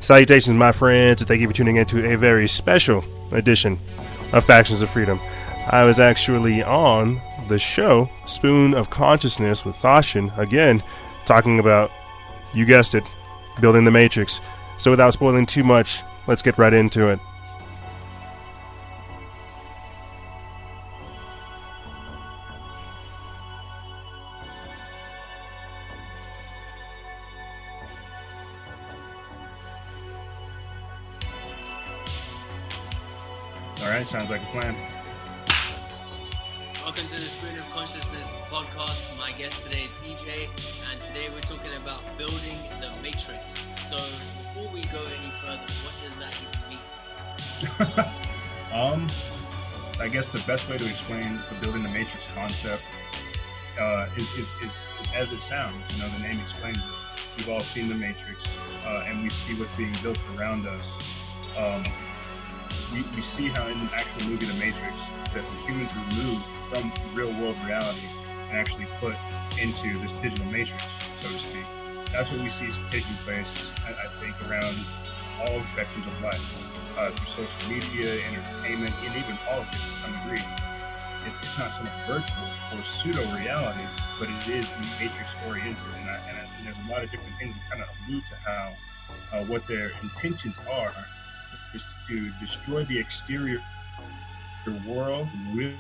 Salutations, my friends, and thank you for tuning in to a very special edition of Factions of Freedom. I was actually on the show Spoon of Consciousness with Sashin, again, talking about, you guessed it, building the Matrix. So without spoiling too much, let's get right into it. Alright, sounds like a plan. Welcome to the Spoon of Consciousness podcast. My guest today is EJ, and today we're talking about building the Matrix. So before we go any further, what does that even mean? I guess the best way to explain the building the Matrix concept is as it sounds. You know, the name explains it. We've all seen the Matrix, and we see what's being built around us. We see how in the actual movie The Matrix that the humans removed from real world reality and actually put into this digital matrix, so to speak. That's what we see taking place, I think, around all spectrums of life, through social media, entertainment, and even politics to some degree. It's not so much virtual or pseudo-reality, but it is matrix-oriented, and there's a lot of different things that kind of allude to how what their intentions are is to destroy the exterior world with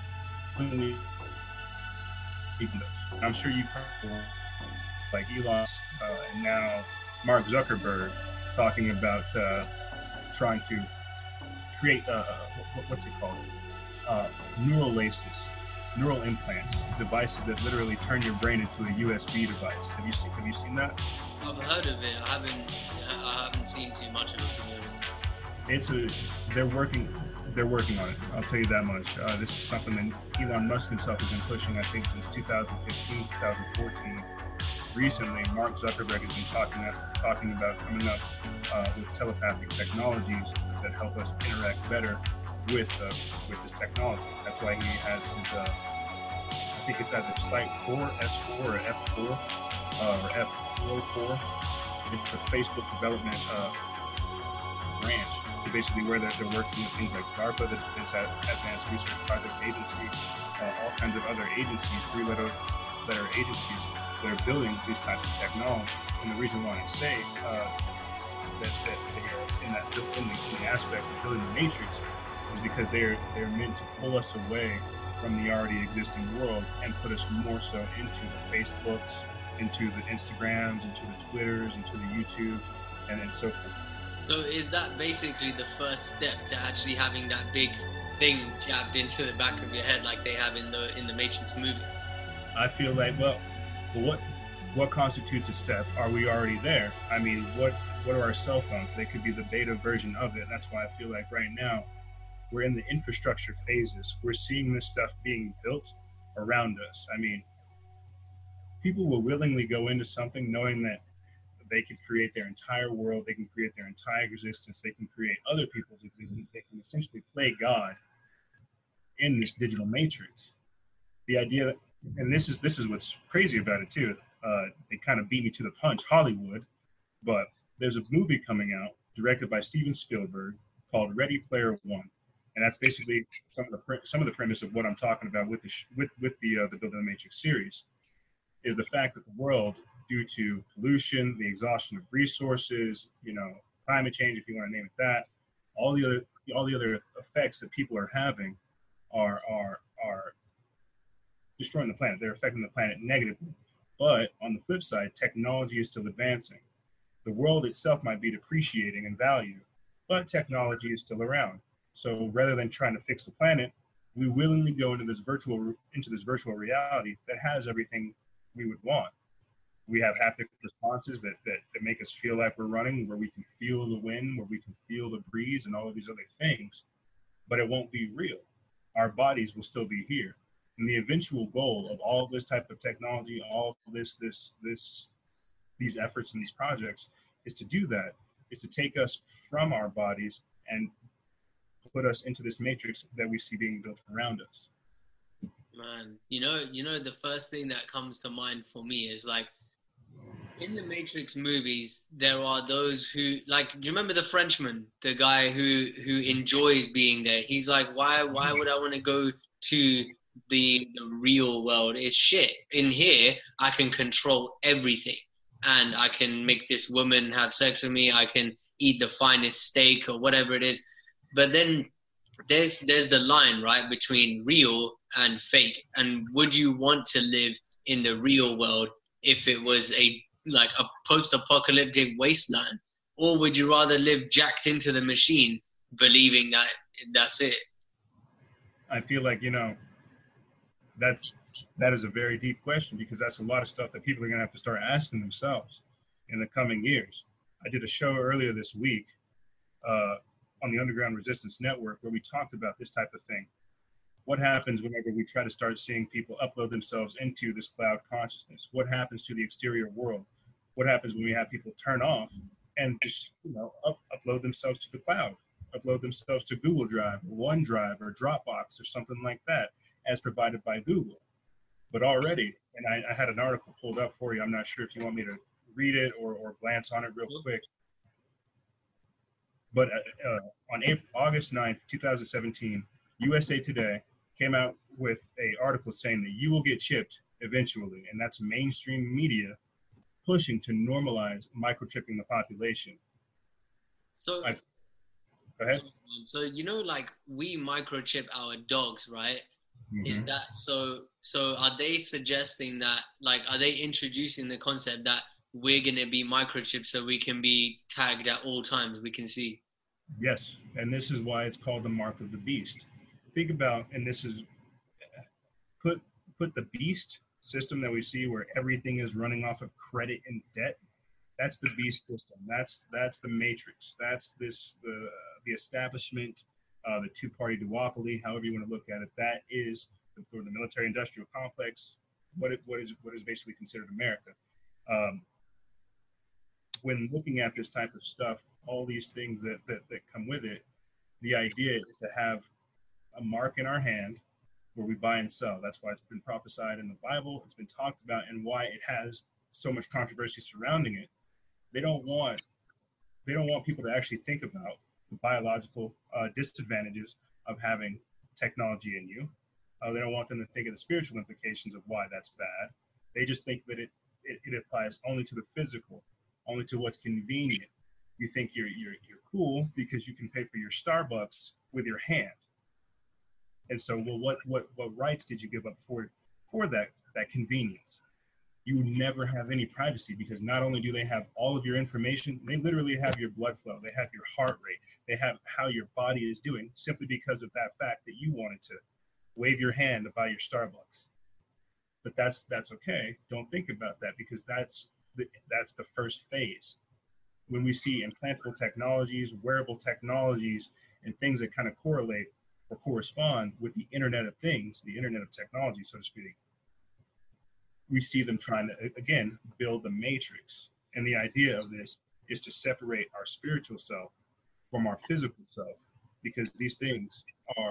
I'm sure you've heard like Elon and now Mark Zuckerberg talking about trying to create what's it called? Neural laces, neural implants, devices that literally turn your brain into a USB device. Have you seen that? I've heard of it. I haven't seen too much of it, to be honest. They're working on it. I'll tell you that much. This is something that Elon Musk himself has been pushing, I think, since 2015, 2014. Recently, Mark Zuckerberg has been talking about coming up with telepathic technologies that help us interact better with this technology. That's why he has his, I think it's either Site 4, S4, or F4, or F44. It's a Facebook development branch. Basically where they're working with things like DARPA, the Defense Advanced Research Project Agency, all kinds of other agencies, three-letter agencies that are building these types of technology. And the reason why I say that they are in the aspect of building the Matrix is because they're meant to pull us away from the already existing world and put us more so into the Facebooks, into the Instagrams, into the Twitters, into the YouTube, and then so forth. So is that basically the first step to actually having that big thing jabbed into the back of your head like they have in the Matrix movie? I feel like, well, what constitutes a step? Are we already there? I mean, what are our cell phones? They could be the beta version of it. That's why I feel like right now we're in the infrastructure phases. We're seeing this stuff being built around us. I mean, people will willingly go into something knowing that they can create their entire world, they can create their entire existence, they can create other people's existence, they can essentially play God in this digital matrix. The idea that, and this is what's crazy about it too, they kind of beat me to the punch, Hollywood, but there's a movie coming out directed by Steven Spielberg called Ready Player One. And that's basically some of the premise of what I'm talking about with the Building the Matrix series, is the fact that the world, due to pollution, the exhaustion of resources, climate change, if you want to name it that, all the other effects that people are having are destroying the planet. They're affecting the planet negatively. But on the flip side, technology is still advancing. The world itself might be depreciating in value, but technology is still around. So rather than trying to fix the planet, we willingly go into this virtual reality that has everything we would want. We have haptic responses that make us feel like we're running, where we can feel the wind, where we can feel the breeze and all of these other things, but it won't be real. Our bodies will still be here. And the eventual goal of all this type of technology, all these efforts and these projects is to do that, is to take us from our bodies and put us into this matrix that we see being built around us. Man, the first thing that comes to mind for me is like, In the Matrix movies, there are those who like. Do you remember the Frenchman, the guy who enjoys being there? He's like, why would I want to go to the real world? It's shit. In here, I can control everything, and I can make this woman have sex with me. I can eat the finest steak or whatever it is. But then there's the line, right, between real and fake. And would you want to live in the real world if it was a post-apocalyptic wasteland, or would you rather live jacked into the machine, believing that that's it? I feel like, that is a very deep question, because that's a lot of stuff that people are going to have to start asking themselves in the coming years. I did a show earlier this week on the Underground Resistance Network where we talked about this type of thing. What happens whenever we try to start seeing people upload themselves into this cloud consciousness? What happens to the exterior world? What happens when we have people turn off and just, upload themselves to the cloud, upload themselves to Google Drive or OneDrive or Dropbox or something like that, as provided by Google? But already, and I had an article pulled up for you. I'm not sure if you want me to read it or glance on it real quick. But on August 9th, 2017, USA Today came out with an article saying that you will get chipped eventually, and that's mainstream media pushing to normalize microchipping the population. So, go ahead. So like we microchip our dogs, right? Mm-hmm. Is that so? So are they suggesting that, like, are they introducing the concept that we're gonna be microchipped so we can be tagged at all times? We can see. Yes, and this is why it's called the mark of the beast. Think about, and this is put the beast system that we see where everything is running off of credit and debt. That's the beast system. That's the matrix. That's the establishment, the two-party duopoly, however you want to look at it. That is the military-industrial complex. What is basically considered America. When looking at this type of stuff, all these things that come with it, the idea is to have a mark in our hand where we buy and sell. That's why it's been prophesied in the Bible. It's been talked about, and why it has so much controversy surrounding it. They don't want people to actually think about the biological disadvantages of having technology in you. They don't want them to think of the spiritual implications of why that's bad. They just think that it applies only to the physical, only to what's convenient. You think you're cool because you can pay for your Starbucks with your hand. And so, well, what rights did you give up for that convenience? You would never have any privacy, because not only do they have all of your information, they literally have your blood flow, they have your heart rate, they have how your body is doing, simply because of that fact that you wanted to wave your hand to buy your Starbucks. But that's okay. Don't think about that, because that's the first phase. When we see implantable technologies, wearable technologies, and things that kind of correlate or correspond with the Internet of Things, the Internet of Technology, so to speak, we see them trying to, again, build the matrix. And the idea of this is to separate our spiritual self from our physical self, because these things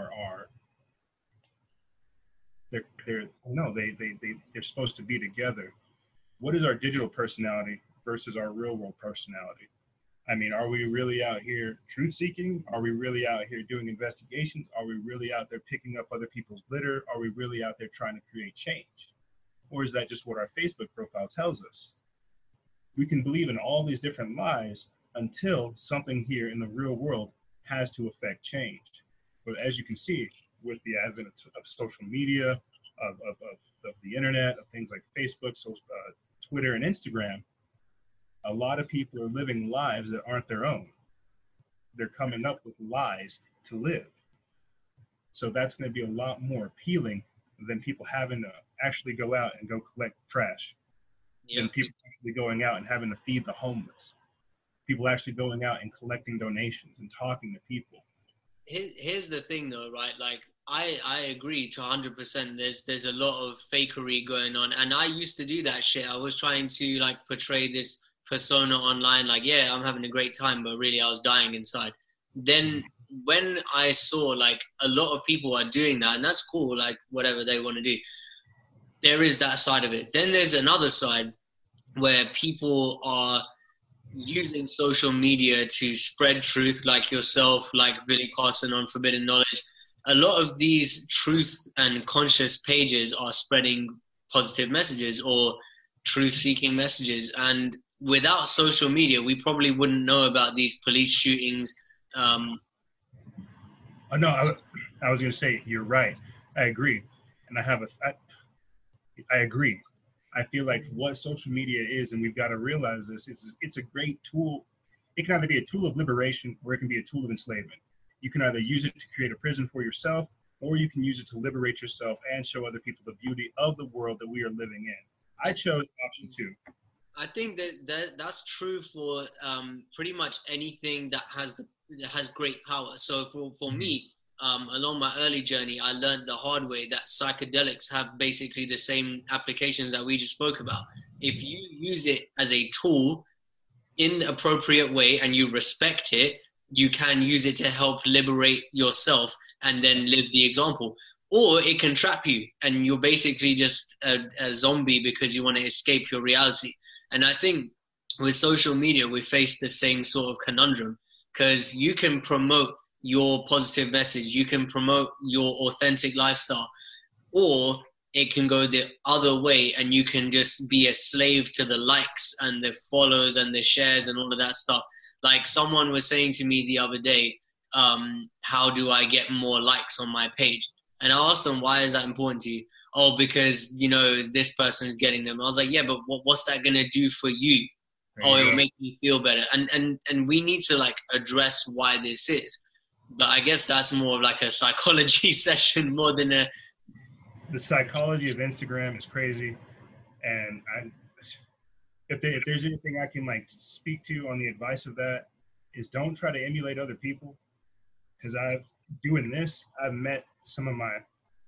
they're supposed to be together. What is our digital personality versus our real world personality? I mean, are we really out here truth seeking? Are we really out here doing investigations? Are we really out there picking up other people's litter? Are we really out there trying to create change? Or is that just what our Facebook profile tells us? We can believe in all these different lies until something here in the real world has to affect change. But as you can see, with the advent of social media, of the internet, of things like Facebook, Twitter, and Instagram, a lot of people are living lives that aren't their own. They're coming up with lies to live. So that's going to be a lot more appealing than people having to actually go out and go collect trash. Than people actually going out and having to feed the homeless. People actually going out and collecting donations and talking to people. Here's the thing though, right? Like, I agree to 100%. There's a lot of fakery going on. And I used to do that shit. I was trying to like portray this persona online, like, yeah, I'm having a great time, but really I was dying inside. Then when I saw like a lot of people are doing that, and that's cool, like whatever they want to do, there is that side of it. Then there's another side where people are using social media to spread truth, like yourself, like Billy Carson on Forbidden Knowledge. A lot of these truth and conscious pages are spreading positive messages or truth seeking messages. And without social media, we probably wouldn't know about these police shootings. No, I was going to say, you're right. I agree. And I agree. I feel like what social media is, and we've got to realize this, it's a great tool. It can either be a tool of liberation or it can be a tool of enslavement. You can either use it to create a prison for yourself, or you can use it to liberate yourself and show other people the beauty of the world that we are living in. I chose option 2. I think that's true for pretty much anything that has great power. So for me, along my early journey, I learned the hard way that psychedelics have basically the same applications that we just spoke about. If you use it as a tool in the appropriate way and you respect it, you can use it to help liberate yourself and then live the example. Or it can trap you and you're basically just a zombie because you want to escape your reality. And I think with social media, we face the same sort of conundrum because you can promote your positive message, you can promote your authentic lifestyle, or it can go the other way and you can just be a slave to the likes and the follows and the shares and all of that stuff. Like someone was saying to me the other day, how do I get more likes on my page? And I asked them, why is that important to you? Oh, because, this person is getting them. I was like, yeah, but what's that going to do for you? Oh, it'll make me feel better. And we need to like address why this is. But I guess that's more of like a psychology session more than the psychology of Instagram is crazy. And if there's anything I can like speak to on the advice of that is don't try to emulate other people. Because I've met some of my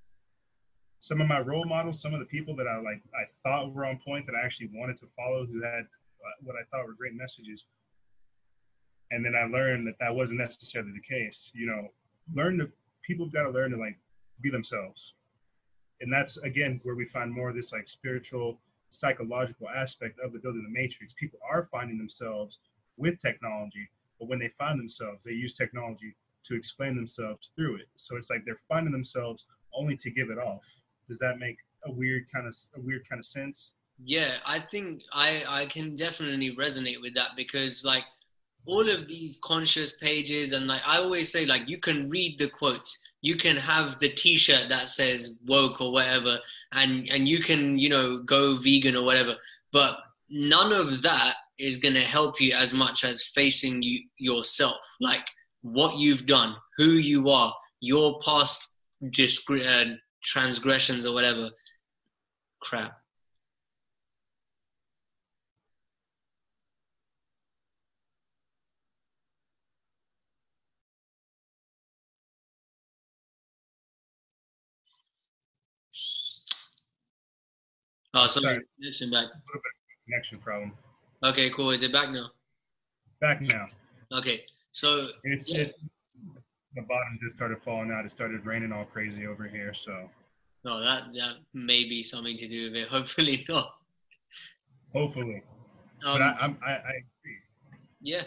role models, some of the people that I thought were on point that I actually wanted to follow, who had what I thought were great messages. And then I learned that wasn't necessarily the case. People have got to learn to like be themselves. And that's again where we find more of this like spiritual, psychological aspect of the building the matrix. People are finding themselves with technology, but when they find themselves, they use technology to explain themselves through it. So it's like they're finding themselves only to give it off. Does that make a weird kind of sense? Yeah, I think I can definitely resonate with that because like all of these conscious pages and like I always say like you can read the quotes, you can have the t-shirt that says woke or whatever and you can go vegan or whatever, but none of that is going to help you as much as facing yourself, like what you've done, who you are, your past transgressions or whatever crap. Oh, sorry, connection back. A little bit of connection problem. Okay, cool. Is it back now? Back now. Okay, so the bottom just started falling out. It started raining all crazy over here. So. No, that may be something to do with it. Hopefully not. Hopefully. But I agree. Yeah.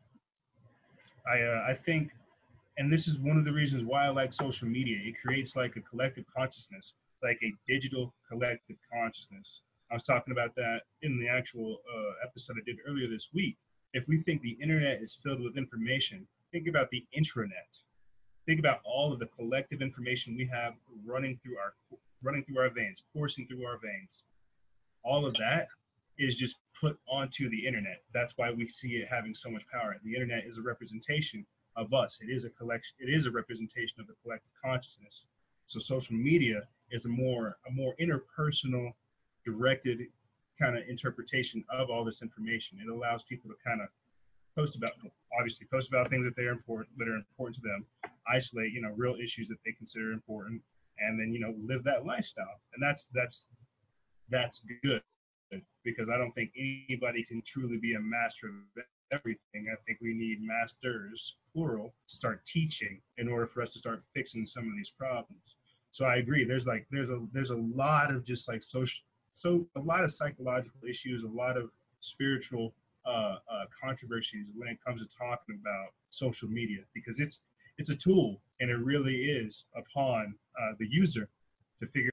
I think, and this is one of the reasons why I like social media. It creates like a collective consciousness, like a digital collective consciousness. I was talking about that in the actual episode I did earlier this week. If we think the internet is filled with information, think about the intranet. Think about all of the collective information we have running through our veins, coursing through our veins. All of that is just put onto the internet. That's why we see it having so much power. The internet is a representation of us. It is a collection. It is a representation of the collective consciousness. So social media is a more interpersonal, directed kind of interpretation of all this information. It allows people to kind of post about things that are important to them, isolate real issues that they consider important, and then live that lifestyle. And that's good, because I don't think anybody can truly be a master of everything. I think we need masters, plural, to start teaching in order for us to start fixing some of these problems. So I agree. There's a lot of just like So a lot of psychological issues, a lot of spiritual controversies when it comes to talking about social media, because it's a tool, and it really is upon the user to figure.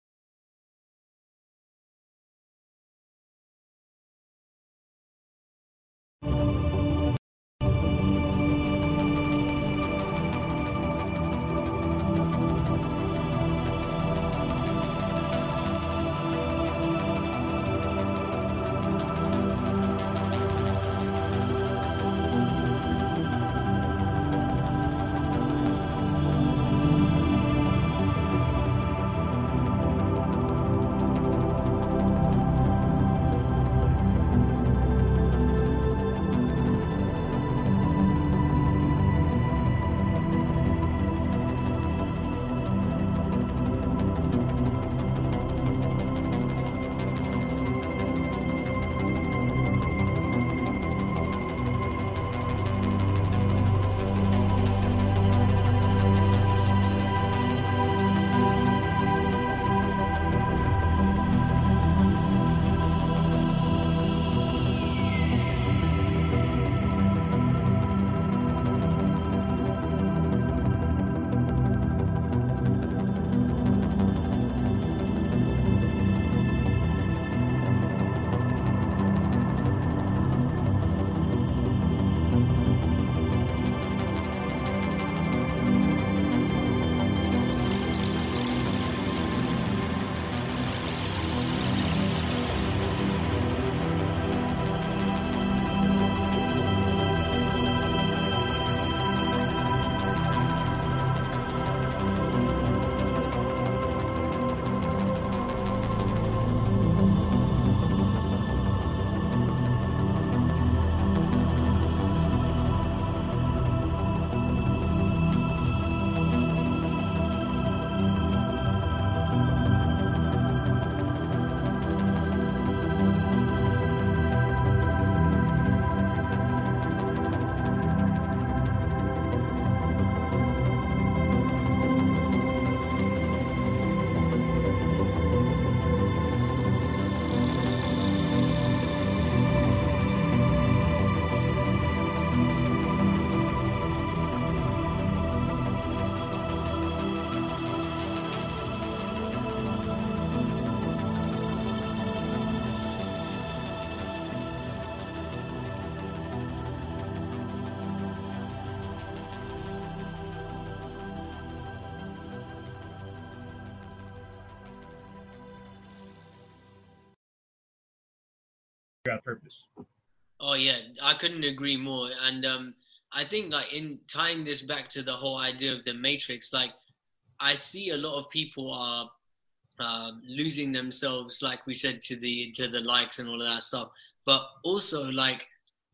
Out purpose. Oh yeah, I couldn't agree more. And I think like in tying this back to the whole idea of the Matrix, like I see a lot of people are losing themselves, like we said, to the likes and all of that stuff. But also like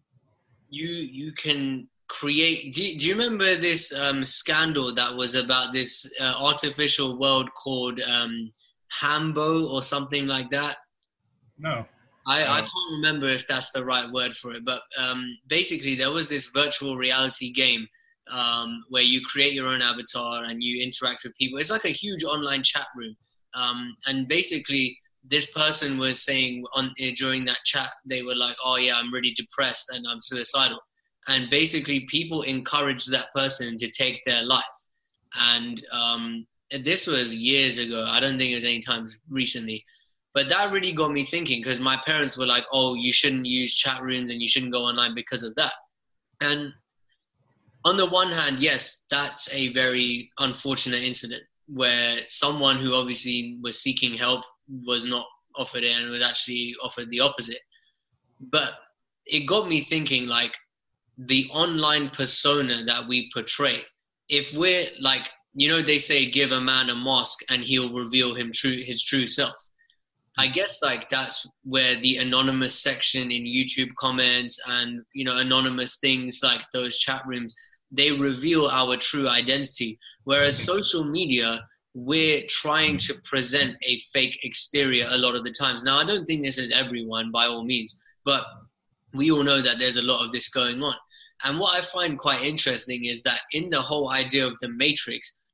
you can create. Do you remember this scandal that was about this artificial world called Hambo or something like that? No. I can't remember if that's the right word for it, but basically there was this virtual reality game where you create your own avatar and you interact with people. It's like a huge online chat room. And basically this person was saying during that chat, they were like, oh yeah, I'm really depressed and I'm suicidal. And basically people encouraged that person to take their life. And this was years ago. I don't think it was any time recently. But that really got me thinking, because my parents were like, oh, you shouldn't use chat rooms and you shouldn't go online because of that. And on the one hand, yes, that's a very unfortunate incident where someone who obviously was seeking help was not offered it and was actually offered the opposite. But it got me thinking, like, the online persona that we portray. If we're like, you know, they say give a man a mask and he'll reveal his true self. I guess like that's where the anonymous section in YouTube comments and, you know, anonymous things like those chat rooms, they reveal our true identity. Whereas social media, we're trying to present a fake exterior a lot of the times. Now, I don't think this is everyone by all means, but we all know that there's a lot of this going on. And what I find quite interesting is that in the whole idea of the Matrix,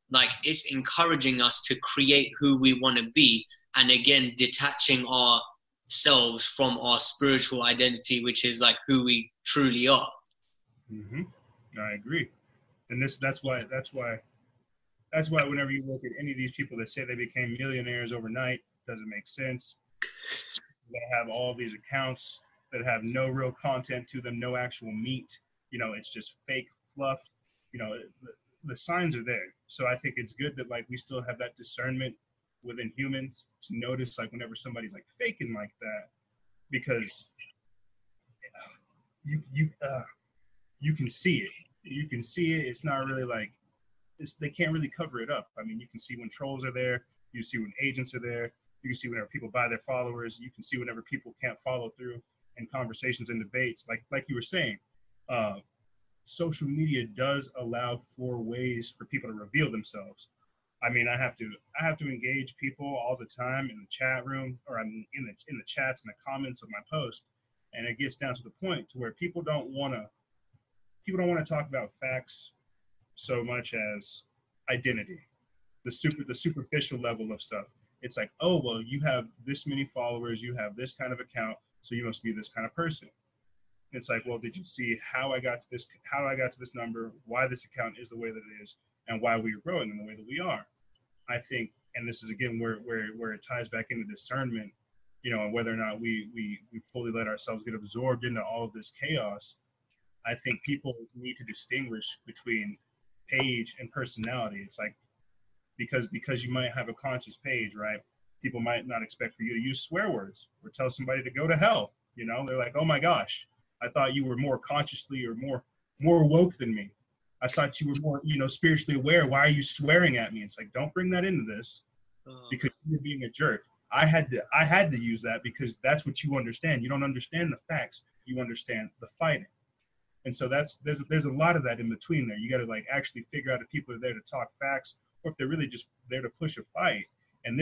like it's encouraging us to create who we want to be, and again detaching ourselves from our spiritual identity, which is like who we truly are. Mm-hmm. I agree, and that's why whenever you look at any of these people that say they became millionaires overnight, doesn't make sense. They have all these accounts that have no real content to them, no actual meat. You know, it's just fake fluff. You know, the signs are there. So I think it's good that like we still have that discernment within humans to notice like whenever somebody's like faking like that, because you can see it. You can see it. It's not really like they can't really cover it up. I mean, you can see when trolls are there. You see when agents are there. You can see whenever people buy their followers. You can see whenever people can't follow through in conversations and debates. Like you were saying, social media does allow for ways for people to reveal themselves. I mean, I have to engage people all the time in the chat room, or I'm in the chats and the comments of my post, and it gets down to the point to where people don't want to talk about facts so much as identity, the superficial level of stuff. It's like, oh well, you have this many followers, you have this kind of account, so you must be this kind of person. It's like, well, did you see how I got to this number, why this account is the way that it is, and why we are growing in the way that we are? I think, and this is again where it ties back into discernment, you know, and whether or not we fully let ourselves get absorbed into all of this chaos. I think people need to distinguish between page and personality. It's like, because you might have a conscious page, right? People might not expect for you to use swear words or tell somebody to go to hell. You know, they're like, oh my gosh, I thought you were more consciously or more woke than me. I thought you were more, you know, spiritually aware. Why are you swearing at me? It's like, don't bring that into this, because you're being a jerk. I had to use that because that's what you understand. You don't understand the facts. You understand the fighting. And so there's a lot of that in between there. You got to like actually figure out if people are there to talk facts or if they're really just there to push a fight. And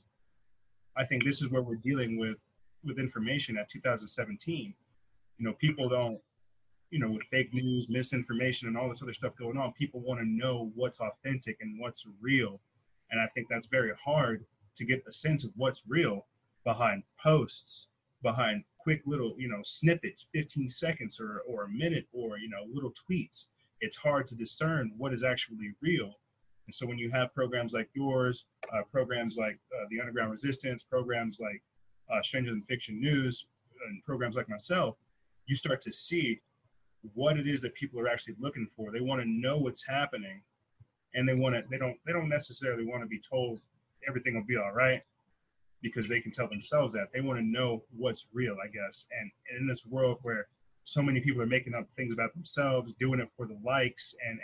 I think this is where we're dealing with information at 2017. You know, people don't, you know, with fake news, misinformation, and all this other stuff going on, people want to know what's authentic and what's real. And I think that's very hard to get a sense of what's real behind posts, behind quick little, you know, snippets, 15 seconds or a minute, or, you know, little tweets. It's hard to discern what is actually real. And so when you have programs like yours, programs like the Underground Resistance, programs like Stranger Than Fiction News, and programs like myself, you start to see what it is that people are actually looking for. They want to know what's happening, and they don't necessarily want to be told everything will be all right, because they can tell themselves that. They want to know what's real, I guess. And in this world where so many people are making up things about themselves, doing it for the likes, and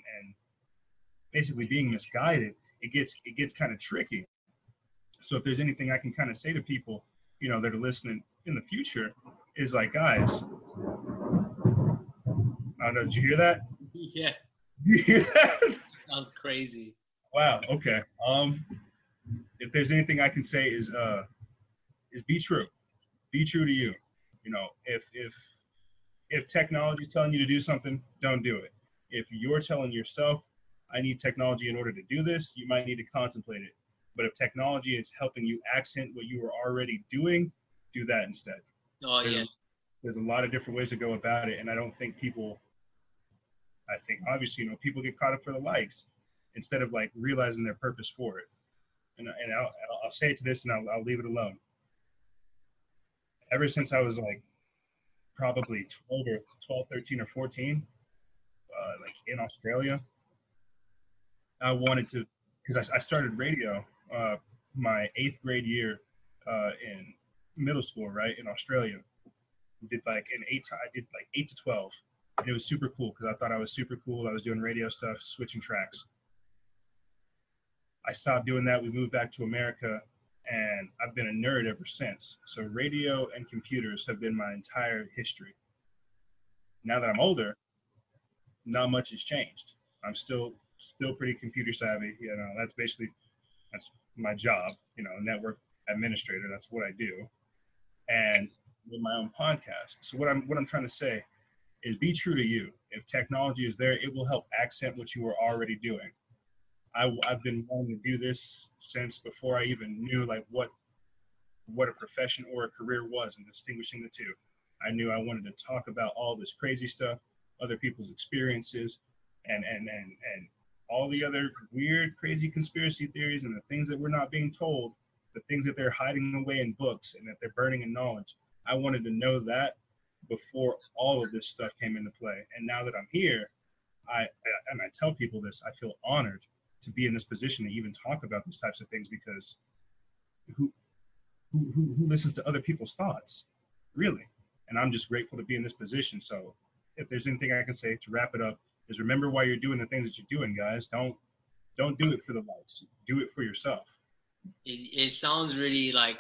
basically being misguided, it gets kind of tricky. So if there's anything I can kind of say to people, you know, that are listening in the future, is like, guys, I don't know, did you hear that? Yeah. You hear that? Sounds crazy. Wow. Okay. If there's anything I can say is be true. Be true to you. You know, if technology is telling you to do something, don't do it. If you're telling yourself, I need technology in order to do this, you might need to contemplate it. But if technology is helping you accent what you were already doing, do that instead. Oh, yeah. There's a lot of different ways to go about it. And I think obviously, you know, people get caught up for the likes instead of like realizing their purpose for it. And I'll say it to this, and I'll leave it alone. Ever since I was like probably 12, 13 or 14, like in Australia, I wanted to, because I started radio my 8th grade year in middle school, right, in Australia. I did like 8 to 12. And it was super cool because I thought I was super cool. I was doing radio stuff, switching tracks. I stopped doing that. We moved back to America, and I've been a nerd ever since. So radio and computers have been my entire history. Now that I'm older, not much has changed. I'm still pretty computer savvy. You know, that's my job, you know, network administrator. That's what I do. And with my own podcast. So what I'm trying to say is be true to you. If technology is there, it will help accent what you are already doing. I've been wanting to do this since before I even knew like what a profession or a career was, and distinguishing the two. I knew I wanted to talk about all this crazy stuff, other people's experiences, and all the other weird, crazy conspiracy theories and the things that we're not being told, the things that they're hiding away in books and that they're burning in knowledge. I wanted to know that before all of this stuff came into play. And now that I'm here, I tell people this, I feel honored to be in this position to even talk about these types of things, because who listens to other people's thoughts, really? And I'm just grateful to be in this position. So if there's anything I can say to wrap it up, is remember why you're doing the things that you're doing, guys. Don't do it for the likes. Do it for yourself. It sounds really like,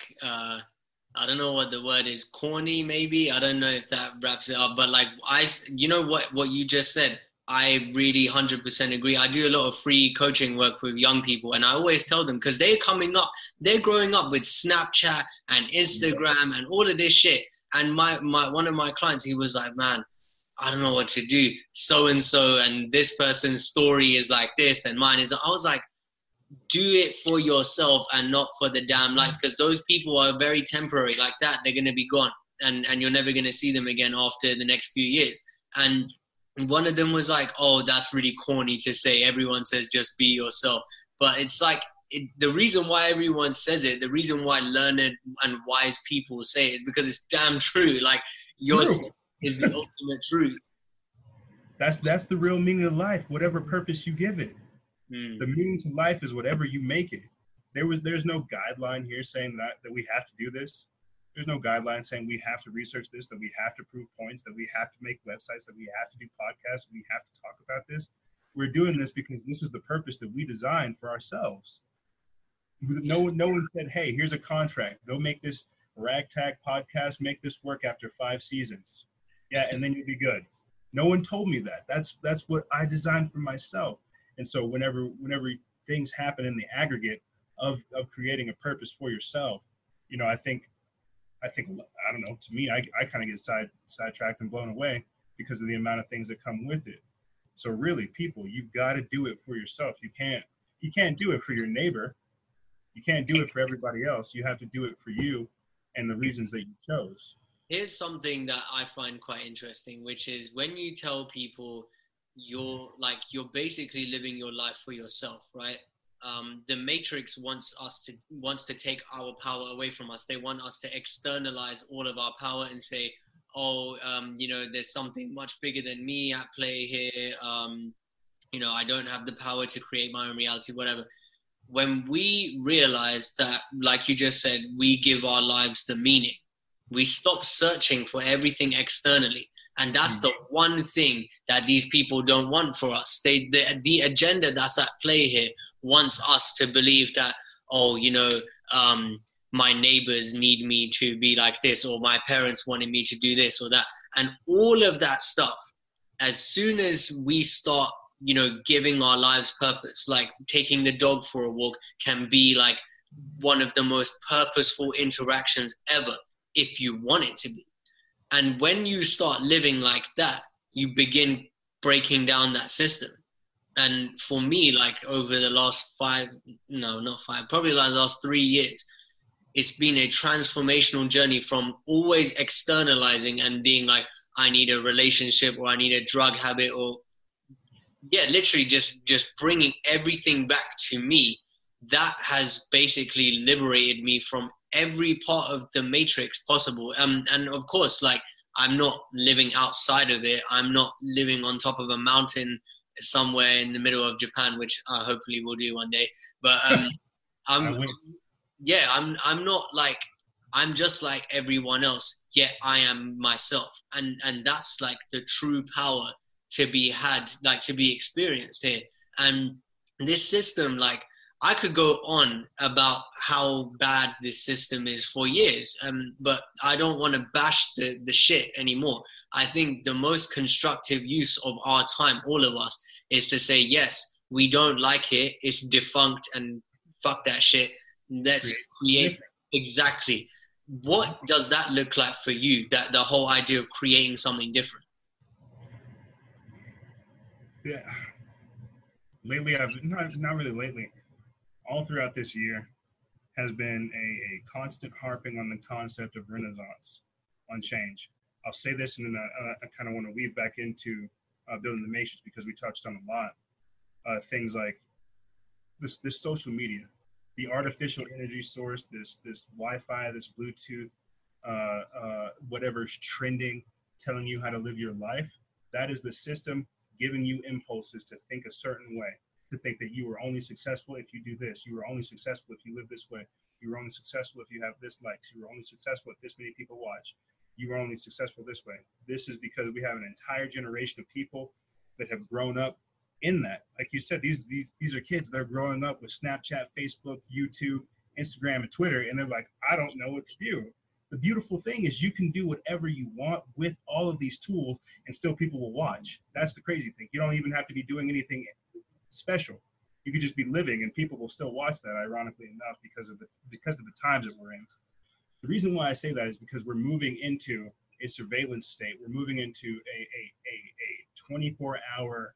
I don't know what the word is, corny maybe. I don't know if that wraps it up, but like you know what you just said, I really 100% agree. I do a lot of free coaching work with young people, and I always tell them, because they're growing up with Snapchat and Instagram and all of this shit. And my one of my clients, he was like, man, I don't know what to do. So-and-so and this person's story is like this and mine is, I was like, do it for yourself and not for the damn likes, because those people are very temporary like that. They're going to be gone, and you're never going to see them again after the next few years. And one of them was like, oh, that's really corny to say. Everyone says just be yourself. But it's like, the reason why everyone says it, the reason why learned and wise people say it is because it's damn true. Like, yours is the ultimate truth. That's the real meaning of life, whatever purpose you give it. The meaning to life is whatever you make it. There's no guideline here saying that we have to do this. There's no guideline saying we have to research this, that we have to prove points, that we have to make websites, that we have to do podcasts, we have to talk about this. We're doing this because this is the purpose that we designed for ourselves. No one said, hey, here's a contract. Go make this ragtag podcast, make this work after 5 seasons. Yeah, and then you'll be good. No one told me that. That's what I designed for myself. And so whenever things happen in the aggregate of creating a purpose for yourself, you know, I think, I don't know, to me, I kind of get sidetracked and blown away because of the amount of things that come with it. So really, people, you've got to do it for yourself. You can't do it for your neighbor. You can't do it for everybody else. You have to do it for you and the reasons that you chose. Here's something that I find quite interesting, which is when you tell people you're basically living your life for yourself, right? The Matrix wants to take our power away from us. They want us to externalize all of our power and say, there's something much bigger than me at play here. I don't have the power to create my own reality, whatever. When we realize that, like you just said, we give our lives the meaning, we stop searching for everything externally. And that's the one thing that these people don't want for us. The agenda that's at play here wants us to believe that, my neighbors need me to be like this, or my parents wanted me to do this or that. And all of that stuff, as soon as we start, giving our lives purpose, like taking the dog for a walk can be like one of the most purposeful interactions ever, if you want it to be. And when you start living like that, you begin breaking down that system. And for me, like over the last probably like the last 3 years, it's been a transformational journey from always externalizing and being like, I need a relationship or I need a drug habit, or literally just bringing everything back to me. That has basically liberated me from every part of the Matrix possible. And of course, like, I'm not living outside of it. I'm not living on top of a mountain somewhere in the middle of Japan, which hopefully we'll do one day. But I'm not like, I'm just like everyone else, yet I am myself. And that's like the true power to be had, like to be experienced here. And this system, like, I could go on about how bad this system is for years, but I don't want to bash the shit anymore. I think the most constructive use of our time, all of us, is to say, yes, we don't like it, it's defunct, and fuck that shit. Let's create. Exactly. What does that look like for you, that the whole idea of creating something different? lately, I've not really lately, all throughout this year has been a constant harping on the concept of renaissance, on change. I'll say this, and then I kind of want to weave back into building the matrix because we touched on a lot. Things like this social media, the artificial energy source, this Wi-Fi, this Bluetooth, whatever's trending, telling you how to live your life. That is the system giving you impulses to think a certain way, to think that you are only successful if you do this. You are only successful if you live this way. You are only successful if you have this likes. You are only successful if this many people watch. You are only successful this way. This is because we have an entire generation of people that have grown up in that. Like you said, these are kids that are growing up with Snapchat, Facebook, YouTube, Instagram, and Twitter, and they're like, I don't know what to do. The beautiful thing is you can do whatever you want with all of these tools and still people will watch. That's the crazy thing. You don't even have to be doing anything special. You could just be living and people will still watch that, ironically enough, because of the times that we're in. The reason why I say that is because we're moving into a surveillance state. We're moving into a 24-hour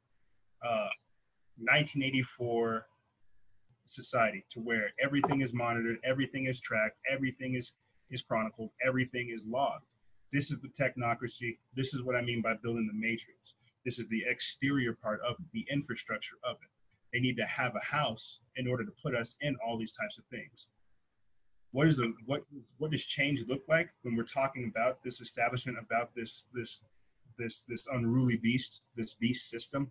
1984 society, to where everything is monitored, everything is tracked, everything is chronicled, everything is logged. This is the technocracy. This is what I mean by building the matrix. This is the exterior part of it, the infrastructure of it. They need to have a house in order to put us in all these types of things. What does change look like when we're talking about this establishment, about this unruly beast, this beast system?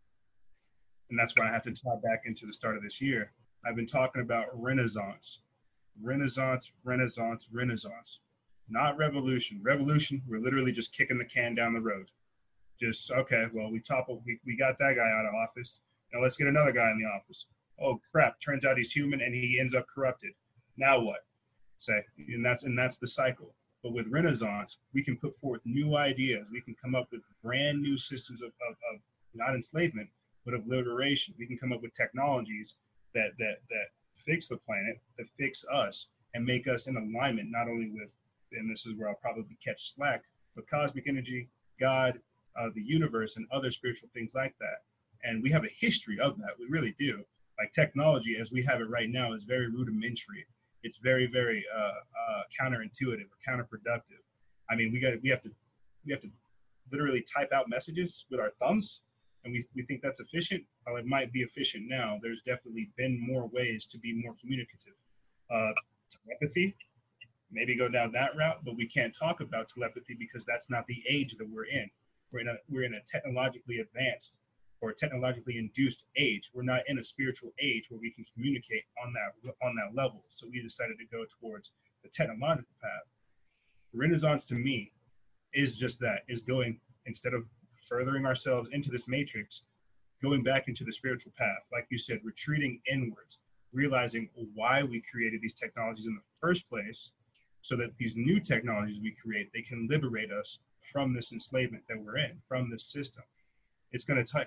And that's why I have to tie back into the start of this year. I've been talking about renaissance. Renaissance, renaissance, renaissance. Not revolution. Revolution, we're literally just kicking the can down the road. Just, okay, well, we got that guy out of office. Now let's get another guy in the office. Oh crap, turns out he's human and he ends up corrupted. Now what? Say, and that's the cycle. But with renaissance, we can put forth new ideas. We can come up with brand new systems of not enslavement, but of liberation. We can come up with technologies that fix the planet, that fix us, and make us in alignment, not only with, and this is where I'll probably catch slack, but cosmic energy, God, the universe, and other spiritual things like that. And we have a history of that. We really do. Like technology, as we have it right now, is very rudimentary. It's very, very counterintuitive or counterproductive. I mean, we have to literally type out messages with our thumbs, and we think that's efficient. While it might be efficient now, there's definitely been more ways to be more communicative. Telepathy, maybe go down that route, but we can't talk about telepathy because that's not the age that we're in. We're in a technologically advanced or technologically induced age. We're not in a spiritual age where we can communicate on that level. So we decided to go towards the technological path. Renaissance to me is just that, is going, instead of furthering ourselves into this matrix, going back into the spiritual path. Like you said, retreating inwards, realizing why we created these technologies in the first place, so that these new technologies we create, they can liberate us from this enslavement that we're in, from this system. It's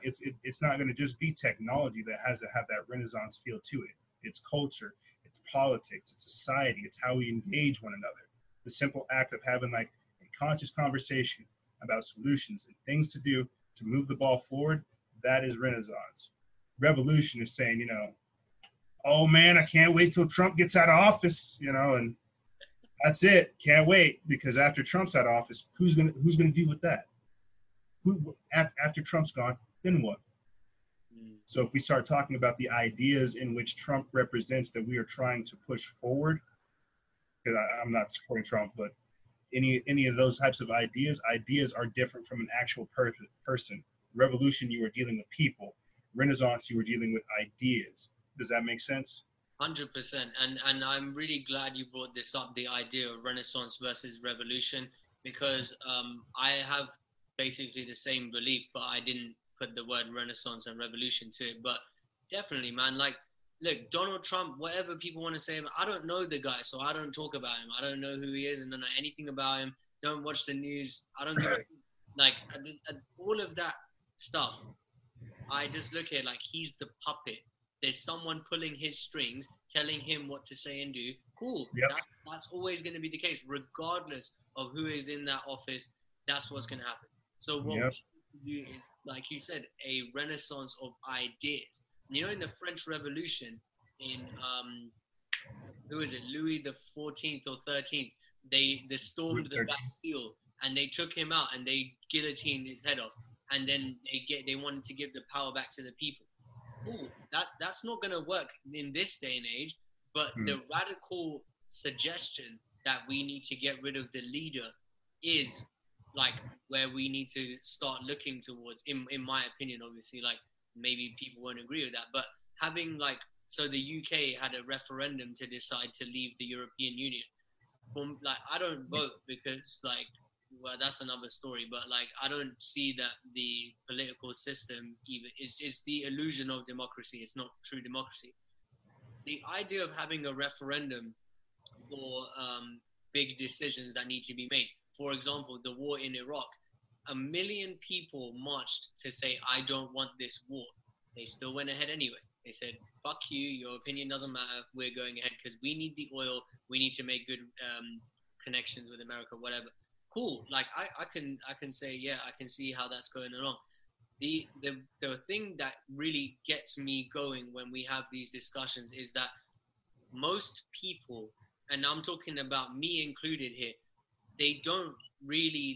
not going to just be technology that has to have that Renaissance feel to it. It's culture, it's politics, it's society, it's how we engage one another. The simple act of having like a conscious conversation about solutions and things to do to move the ball forward, that is Renaissance. Revolution is saying, oh man, I can't wait till Trump gets out of office, and that's it. Can't wait, because after Trump's out of office, who's gonna deal with that? After Trump's gone, then what? So if we start talking about the ideas in which Trump represents that we are trying to push forward, because I'm not supporting Trump, but any of those types of ideas are different from an actual person. Revolution, you are dealing with people. Renaissance, you are dealing with ideas. Does that make sense? 100%. And I'm really glad you brought this up, the idea of Renaissance versus revolution, because I have basically the same belief, but I didn't put the word Renaissance and revolution to it. But definitely, man, like, look, Donald Trump, whatever people want to say, I don't know the guy, so I don't talk about him. I don't know who he is and don't know anything about him. Don't watch the news. I don't give a, like, all of that stuff. I just look at it like he's the puppet. There's someone pulling his strings, telling him what to say and do. Cool. Yep. That's always going to be the case, regardless of who is in that office. That's what's going to happen. So what we do is, like you said, a renaissance of ideas. in the French Revolution, in who is it, Louis the 14th or 13th, they stormed the Bastille and they took him out and they guillotined his head off, and then they wanted to give the power back to the people. Ooh, that's not going to work in this day and age. But the radical suggestion that we need to get rid of the leader is like where we need to start looking towards, in my opinion. Obviously, like, maybe people won't agree with that, but having so the UK had a referendum to decide to leave the European Union. I don't vote because, well, that's another story, but I don't see that the political system even it's the illusion of democracy. It's not true democracy. The idea of having a referendum for big decisions that need to be made. For example, the war in Iraq, 1 million people marched to say, I don't want this war. They still went ahead anyway. They said, fuck you, your opinion doesn't matter, we're going ahead because we need the oil, we need to make good connections with America, whatever. Cool, I can say, yeah, I can see how that's going along. The thing that really gets me going when we have these discussions is that most people, and I'm talking about me included here, they don't really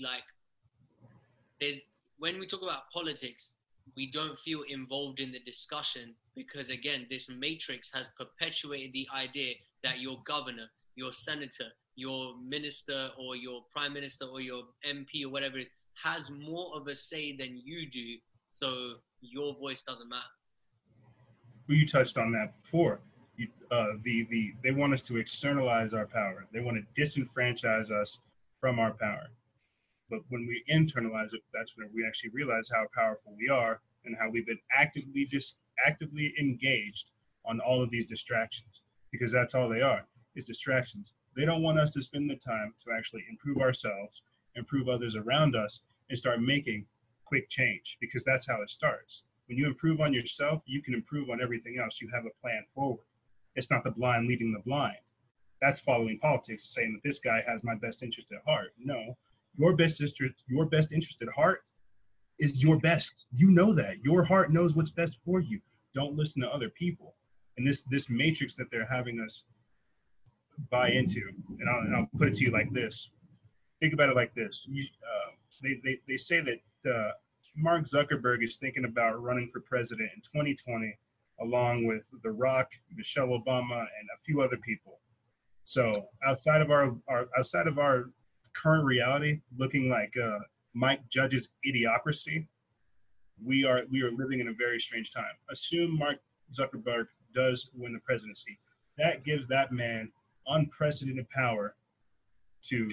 when we talk about politics, we don't feel involved in the discussion because, again, this matrix has perpetuated the idea that your governor, your senator, your minister or your prime minister or your MP or whatever it is has more of a say than you do, so your voice doesn't matter. Well, you touched on that before. They want us to externalize our power. They want to disenfranchise us from our power. But when we internalize it, that's when we actually realize how powerful we are and how we've been actively engaged on all of these distractions, because that's all they are, is distractions. They don't want us to spend the time to actually improve ourselves, improve others around us, and start making quick change, because that's how it starts. When you improve on yourself, you can improve on everything else. You have a plan forward. It's not the blind leading the blind. That's following politics, saying that this guy has my best interest at heart. No, your best interest at heart is your best. You know that. Your heart knows what's best for you. Don't listen to other people. And this matrix that they're having us buy into, and I'll put it to you like this. Think about it like this. They say that Mark Zuckerberg is thinking about running for president in 2020, along with The Rock, Michelle Obama, and a few other people. So outside of our current reality, looking like Mike Judge's Idiocracy, we are living in a very strange time. Assume Mark Zuckerberg does win the presidency. That gives that man unprecedented power to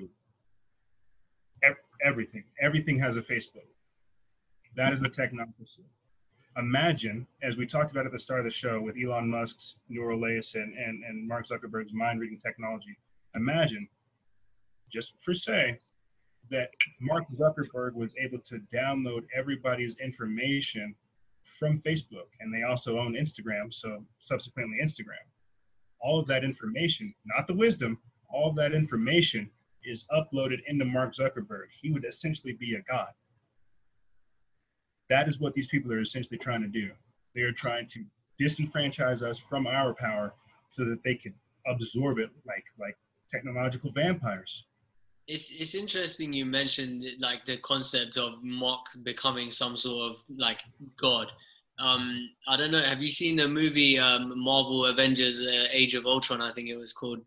everything. Everything has a Facebook. That is the technocracy. Imagine, as we talked about at the start of the show with Elon Musk's Neuralink and Mark Zuckerberg's mind-reading technology, imagine, just for say, that Mark Zuckerberg was able to download everybody's information from Facebook, and they also own Instagram, so subsequently Instagram. All of that information, not the wisdom, all of that information is uploaded into Mark Zuckerberg. He would essentially be a god. That is what these people are essentially trying to do. They are trying to disenfranchise us from our power so that they can absorb it like technological vampires. It's interesting you mentioned the concept of Mark becoming some sort of god. I don't know. Have you seen the movie Marvel Avengers Age of Ultron? I think it was called.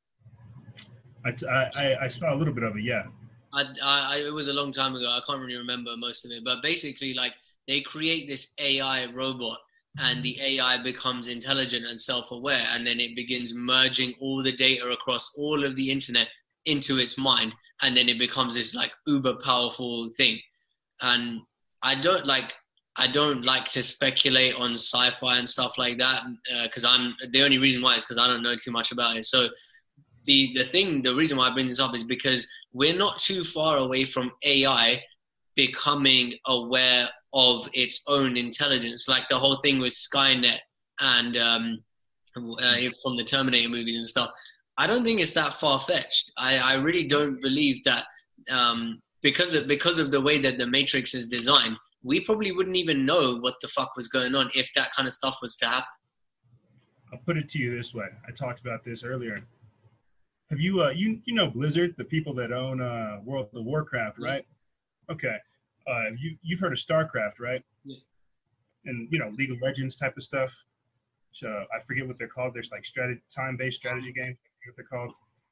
I saw a little bit of it, yeah. It was a long time ago. I can't really remember most of it, but basically, they create this AI robot, and the AI becomes intelligent and self-aware, and then it begins merging all the data across all of the internet into its mind, and then it becomes this uber powerful thing. And I don't like to speculate on sci-fi and stuff like that, because the only reason why is because I don't know too much about it. So the reason why I bring this up is because we're not too far away from AI becoming aware of its own intelligence, like the whole thing with Skynet and from the Terminator movies and stuff. I don't think it's that far-fetched. I really don't believe that because of the way that the Matrix is designed, we probably wouldn't even know what the fuck was going on if that kind of stuff was to happen. I'll put it to you this way. I talked about this earlier. Have you, you know Blizzard, the people that own World of Warcraft, right? Okay. You've heard of StarCraft, right? Yeah. And, you know, League of Legends type of stuff. So I forget what they're called. There's like time-based strategy games. I forget what they're called.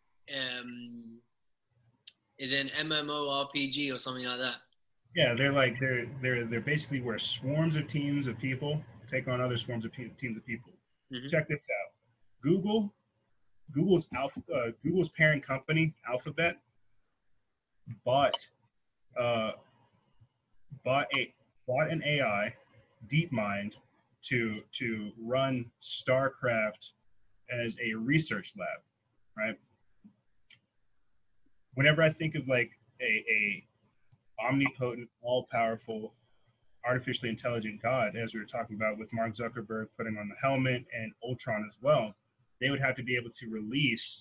Is it an MMORPG or something like that? Yeah, they're basically where swarms of teams of people take on other swarms of teams of people. Mm-hmm. Check this out. Google's parent company, Alphabet, bought an AI, DeepMind, to run StarCraft as a research lab, right? Whenever I think of like a omnipotent, all-powerful, artificially intelligent God, as we were talking about with Mark Zuckerberg putting on the helmet and Ultron as well, they would have to be able to release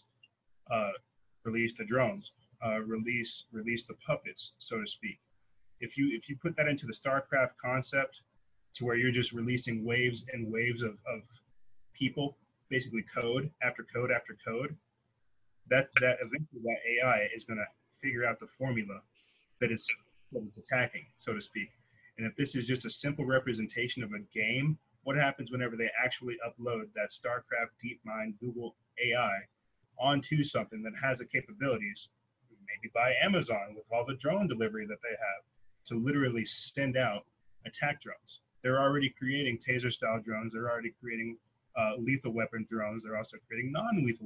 the drones, release the puppets, so to speak. If you put that into the StarCraft concept, to where you're just releasing waves and waves of people, basically code after code after code, that eventually that AI is going to figure out the formula that it's attacking, so to speak. And if this is just a simple representation of a game, what happens whenever they actually upload that StarCraft DeepMind Google AI onto something that has the capabilities, maybe by Amazon with all the drone delivery that they have, to literally send out attack drones? They're already creating taser-style drones. They're already creating lethal weapon drones. They're also creating non-lethal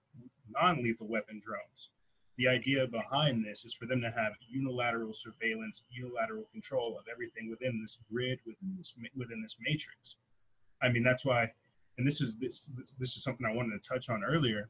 weapon drones. The idea behind this is for them to have unilateral surveillance, unilateral control of everything within this grid, within this matrix. I mean, that's why, and this is something I wanted to touch on earlier.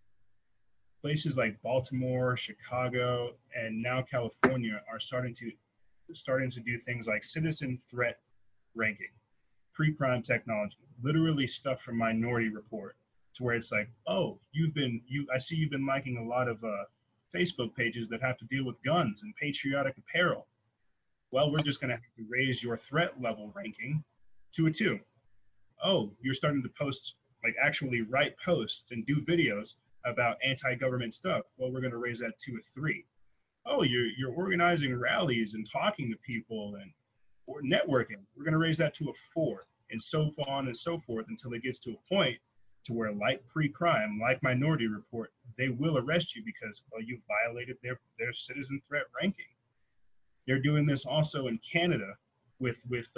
Places like Baltimore, Chicago, and now California are starting to do things like citizen threat ranking, pre-crime technology, literally stuff from Minority Report, to where it's like, oh, I see you've been liking a lot of Facebook pages that have to deal with guns and patriotic apparel. Well, we're just going to have to raise your threat level ranking to a 2. Oh, you're starting to post, like actually write posts and do videos about anti-government stuff. Well, we're going to raise that to a 3. Oh, you're organizing rallies and talking to people or networking. We're going to raise that to a 4, and so on and so forth, until it gets to a point to where, like pre-crime, like Minority Report, they will arrest you because, well, you violated their citizen threat ranking. They're doing this also in Canada with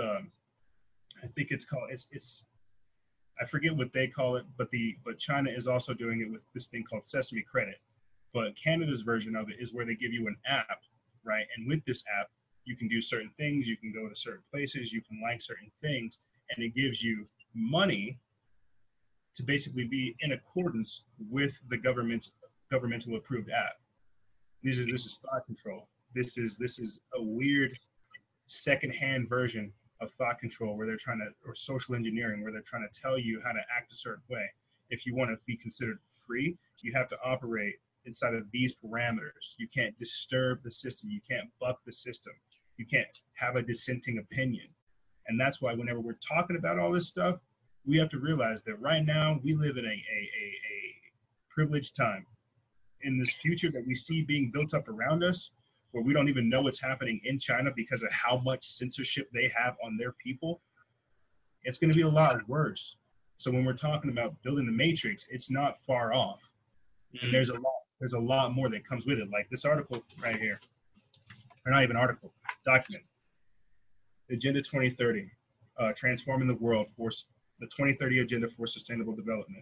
I think it's called it's I forget what they call it, but China is also doing it with this thing called Sesame Credit. But Canada's version of it is where they give you an app, right? And with this app, you can do certain things, you can go to certain places, you can like certain things, and it gives you money to basically be in accordance with the governmental approved app. This is thought control. This is a weird secondhand version of thought control where they're trying to, or social engineering, where they're trying to tell you how to act a certain way. If you want to be considered free, you have to operate inside of these parameters. You can't disturb the system. You can't buck the system. You can't have a dissenting opinion. And that's why whenever we're talking about all this stuff, we have to realize that right now we live in a privileged time. In this future that we see being built up around us, where we don't even know what's happening in China because of how much censorship they have on their people, it's going to be a lot worse. So when we're talking about building the matrix, it's not far off. And there's a lot more that comes with it. Like this article right here, or not even article, document. Agenda 2030, transforming the world for the 2030 Agenda for Sustainable Development.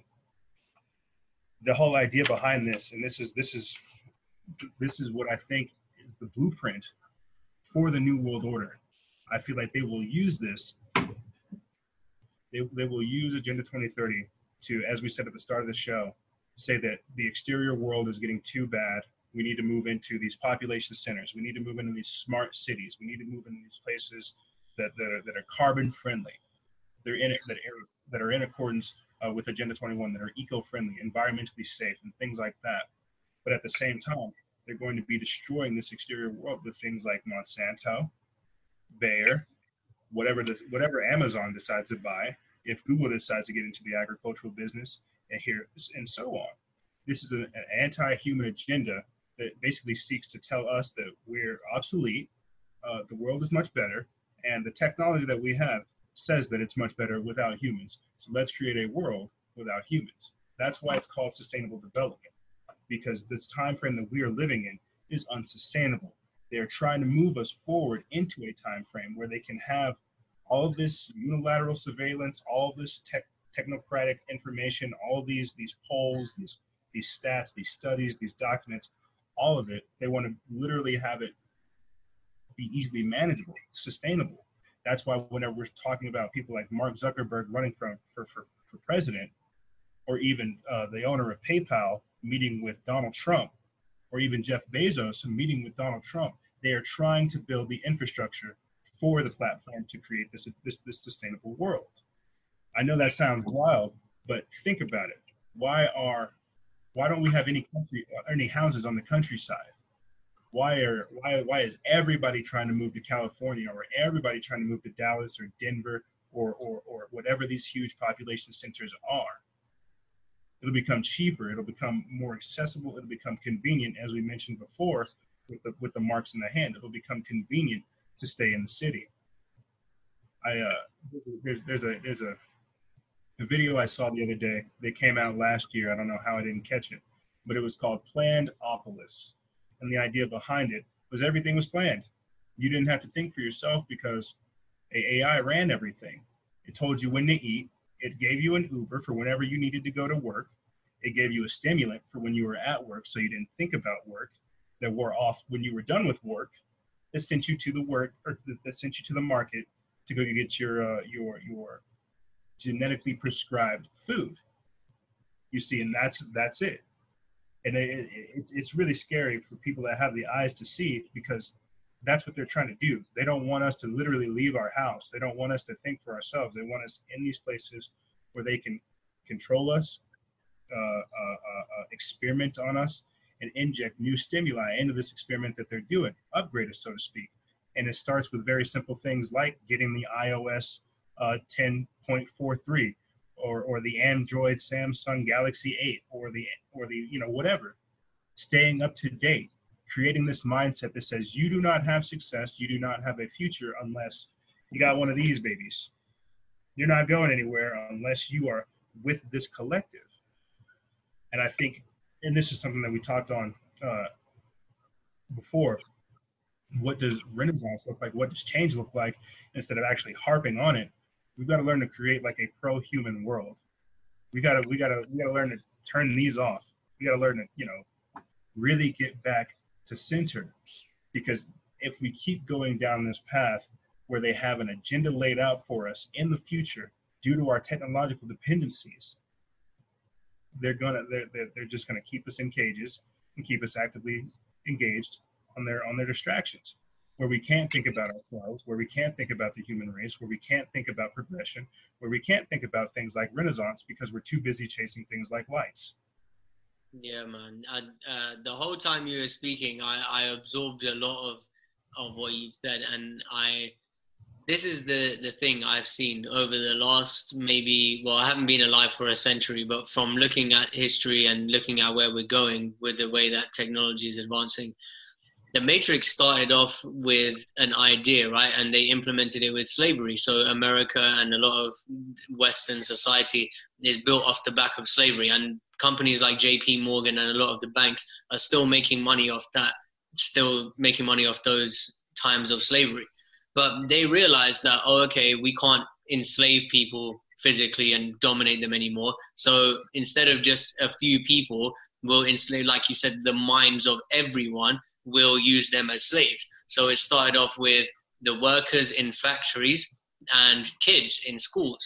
The whole idea behind this, and this is what I think is the blueprint for the New World Order. I feel like they will use this. They will use Agenda 2030 to, as we said at the start of the show, say that the exterior world is getting too bad. We need to move into these population centers. We need to move into these smart cities. We need to move into these places that are carbon friendly. That are in accordance with Agenda 21, that are eco-friendly, environmentally safe, and things like that. But at the same time, they're going to be destroying this exterior world with things like Monsanto, Bayer, whatever Amazon decides to buy, if Google decides to get into the agricultural business, and so on. This is an anti-human agenda that basically seeks to tell us that we're obsolete, the world is much better, and the technology that we have says that it's much better without humans. So let's create a world without humans. That's why it's called sustainable development, because this time frame that we are living in is unsustainable. They're trying to move us forward into a time frame where they can have all of this unilateral surveillance, all of this technocratic information, all these polls, these stats, these studies, these documents, all of it. They want to literally have it be easily manageable, sustainable. That's why whenever we're talking about people like Mark Zuckerberg running for president, or even the owner of PayPal meeting with Donald Trump, or even Jeff Bezos meeting with Donald Trump, they are trying to build the infrastructure for the platform to create this sustainable world. I know that sounds wild, but think about it. Why don't we have any houses on the countryside? Why is everybody trying to move to California, or everybody trying to move to Dallas or Denver or whatever these huge population centers are? It'll become cheaper. It'll become more accessible. It'll become convenient, as we mentioned before, with the marks in the hand. It'll become convenient to stay in the city. There's a video I saw the other day. They came out last year. I don't know how I didn't catch it, but it was called Plannedopolis. And the idea behind it was everything was planned. You didn't have to think for yourself because AI ran everything. It told you when to eat. It gave you an Uber for whenever you needed to go to work. It gave you a stimulant for when you were at work, so you didn't think about work. That wore off when you were done with work. That sent you to the work, or that sent you to the market to go get your genetically prescribed food. You see, and that's it. And it's really scary for people that have the eyes to see, because that's what they're trying to do. They don't want us to literally leave our house. They don't want us to think for ourselves. They want us in these places where they can control us, experiment on us, and inject new stimuli into this experiment that they're doing, upgrade us, so to speak. And it starts with very simple things like getting the iOS 10.43 or the Android Samsung Galaxy 8 or the whatever. Staying up to date, creating this mindset that says you do not have success, you do not have a future unless you got one of these babies. You're not going anywhere unless you are with this collective. And I think, and this is something that we talked on before, what does Renaissance look like? What does change look like? Instead of actually harping on it, we've got to learn to create like a pro-human world. We got to learn to turn these off. We got to learn to, really get back to center, because if we keep going down this path where they have an agenda laid out for us in the future due to our technological dependencies, they're just gonna keep us in cages and keep us actively engaged on their distractions, where we can't think about ourselves, where we can't think about the human race, where we can't think about progression, where we can't think about things like Renaissance because we're too busy chasing things like lights. Yeah, man. The whole time you were speaking, I absorbed a lot of what you said, and this is the thing I've seen over the last I haven't been alive for a century, but from looking at history and looking at where we're going with the way that technology is advancing, the Matrix started off with an idea, right? And they implemented it with slavery. So America and a lot of Western society is built off the back of slavery. And companies like JP Morgan and a lot of the banks are still making money off that, still making money off those times of slavery. But they realized that, we can't enslave people physically and dominate them anymore. So instead of just a few people, we'll enslave, like you said, the minds of everyone. Will use them as slaves. So it started off with the workers in factories and kids in schools.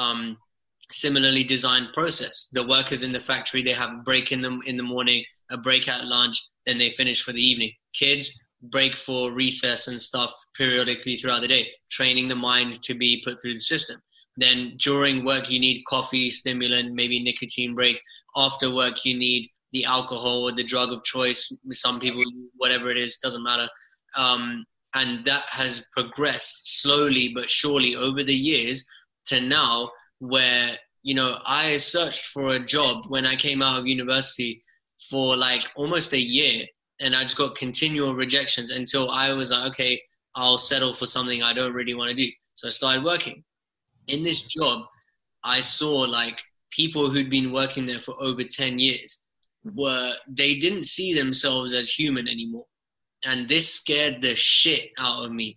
Similarly designed process. The workers in the factory, they have a break in the morning, a break at lunch, then they finish for the evening. Kids break for recess and stuff periodically throughout the day, training the mind to be put through the system. Then during work, you need coffee, stimulant, maybe nicotine breaks. After work, you need the alcohol or the drug of choice. Some people, whatever it is, doesn't matter. And that has progressed slowly but surely over the years to now where, you know, I searched for a job when I came out of university for like almost a year, and I just got continual rejections until I was like, okay, I'll settle for something I don't really want to do. So I started working. In this job, I saw like people who'd been working there for over 10 years they didn't see themselves as human anymore. And this scared the shit out of me.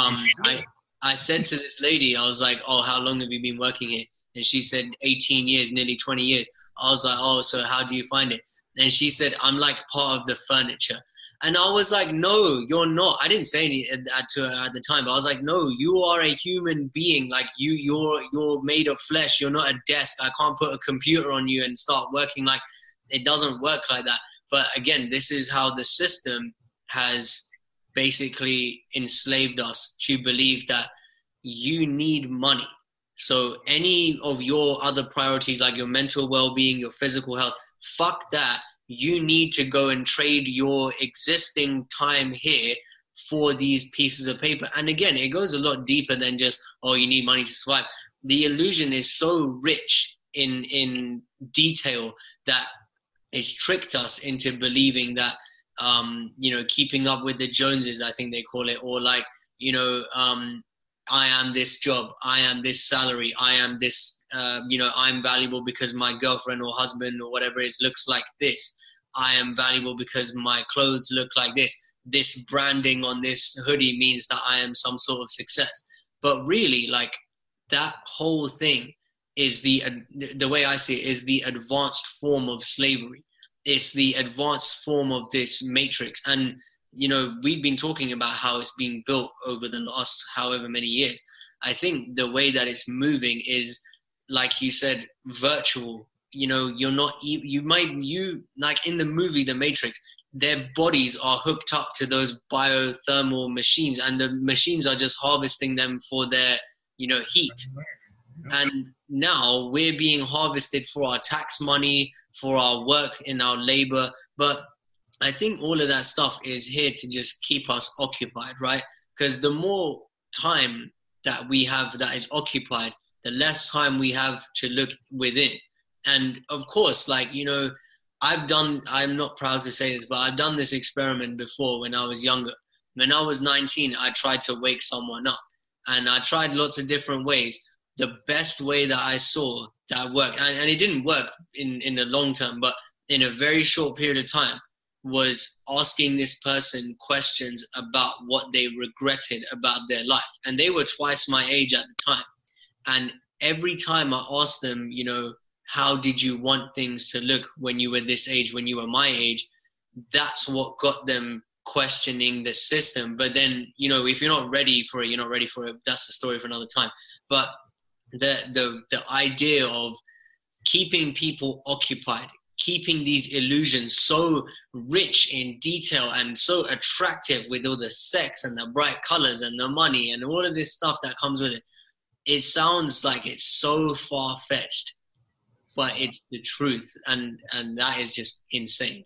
I said to this lady, I was like, oh, how long have you been working here? And she said 18 years, nearly 20 years. I was like, oh, so how do you find it? And she said, I'm like part of the furniture. And I was like, no, you're not. I didn't say anything to her at the time, but I was like, no, you are a human being. Like you're made of flesh. You're not a desk. I can't put a computer on you and start working. Like, it doesn't work like that. But again, this is how the system has basically enslaved us to believe that you need money. So any of your other priorities, like your mental well-being, your physical health, fuck that. You need to go and trade your existing time here for these pieces of paper. And again, it goes a lot deeper than just, oh, you need money to survive. The illusion is so rich in detail that it's tricked us into believing that, you know, keeping up with the Joneses, I think they call it, or like, you know, I am this job, I am this salary, I am this, you know, I'm valuable because my girlfriend or husband or whatever it is looks like this. I am valuable because my clothes look like this. This branding on this hoodie means that I am some sort of success. But really, like, that whole thing is the way I see it, is the advanced form of slavery. It's the advanced form of this matrix. And, you know, we've been talking about how it's being built over the last however many years. I think the way that it's moving is, like you said, virtual. You know, you're not, you like in the movie The Matrix, their bodies are hooked up to those biothermal machines, and the machines are just harvesting them for their, you know, heat. And now we're being harvested for our tax money, for our work in our labor. But I think all of that stuff is here to just keep us occupied, right? Because the more time that we have that is occupied, the less time we have to look within. And of course, like, you know, I'm not proud to say this, but I've done this experiment before when I was younger. When I was 19, I tried to wake someone up, and I tried lots of different ways. The best way that I saw that worked, and it didn't work in the long term, but in a very short period of time, was asking this person questions about what they regretted about their life. And they were twice my age at the time. And every time I asked them, you know, how did you want things to look when you were this age, when you were my age? That's what got them questioning the system. But then, you know, if you're not ready for it, you're not ready for it. That's a story for another time. But the idea of keeping people occupied, keeping these illusions so rich in detail and so attractive with all the sex and the bright colors and the money and all of this stuff that comes with it, it sounds like it's so far-fetched, but it's the truth, and that is just insane.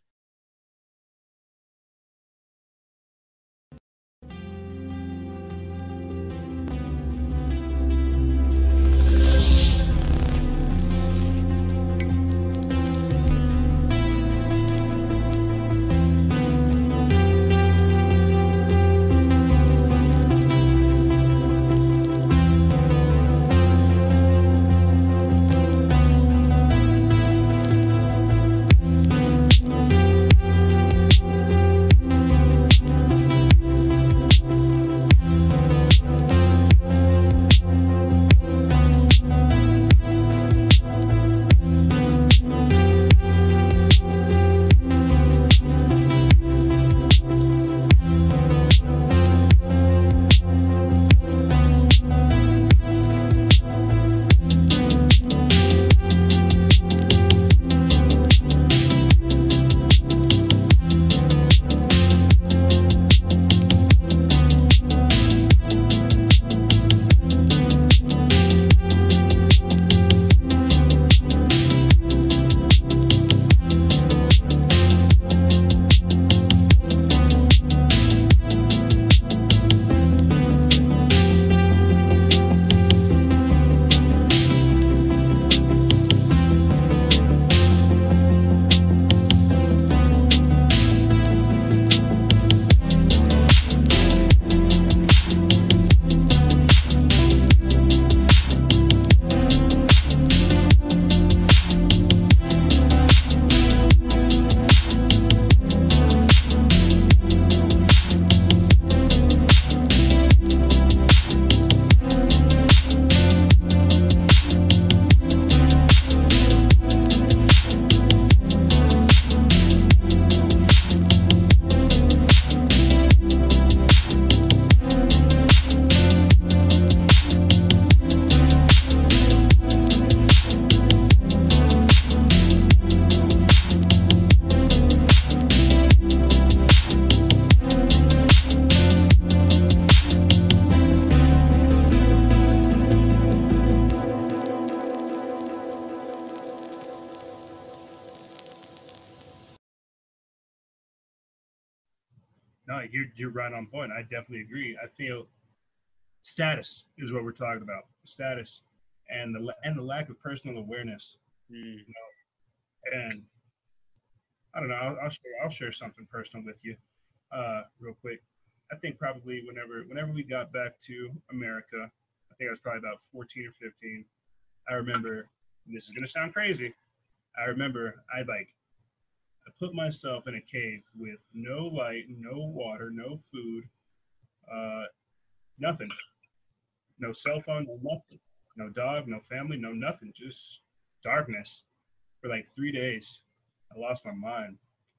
No, you're right on point. I definitely agree. I feel status is what we're talking about. Status and the lack of personal awareness. Mm. And I don't know. I'll share something personal with you, real quick. I think probably whenever we got back to America, I think I was probably about 14 or 15. I remember, and this is gonna sound crazy. I remember I put myself in a cave with no light, no water, no food, uh, nothing, no cell phone, no nothing, no dog, no family, no nothing, just darkness for like 3 days. I lost my mind.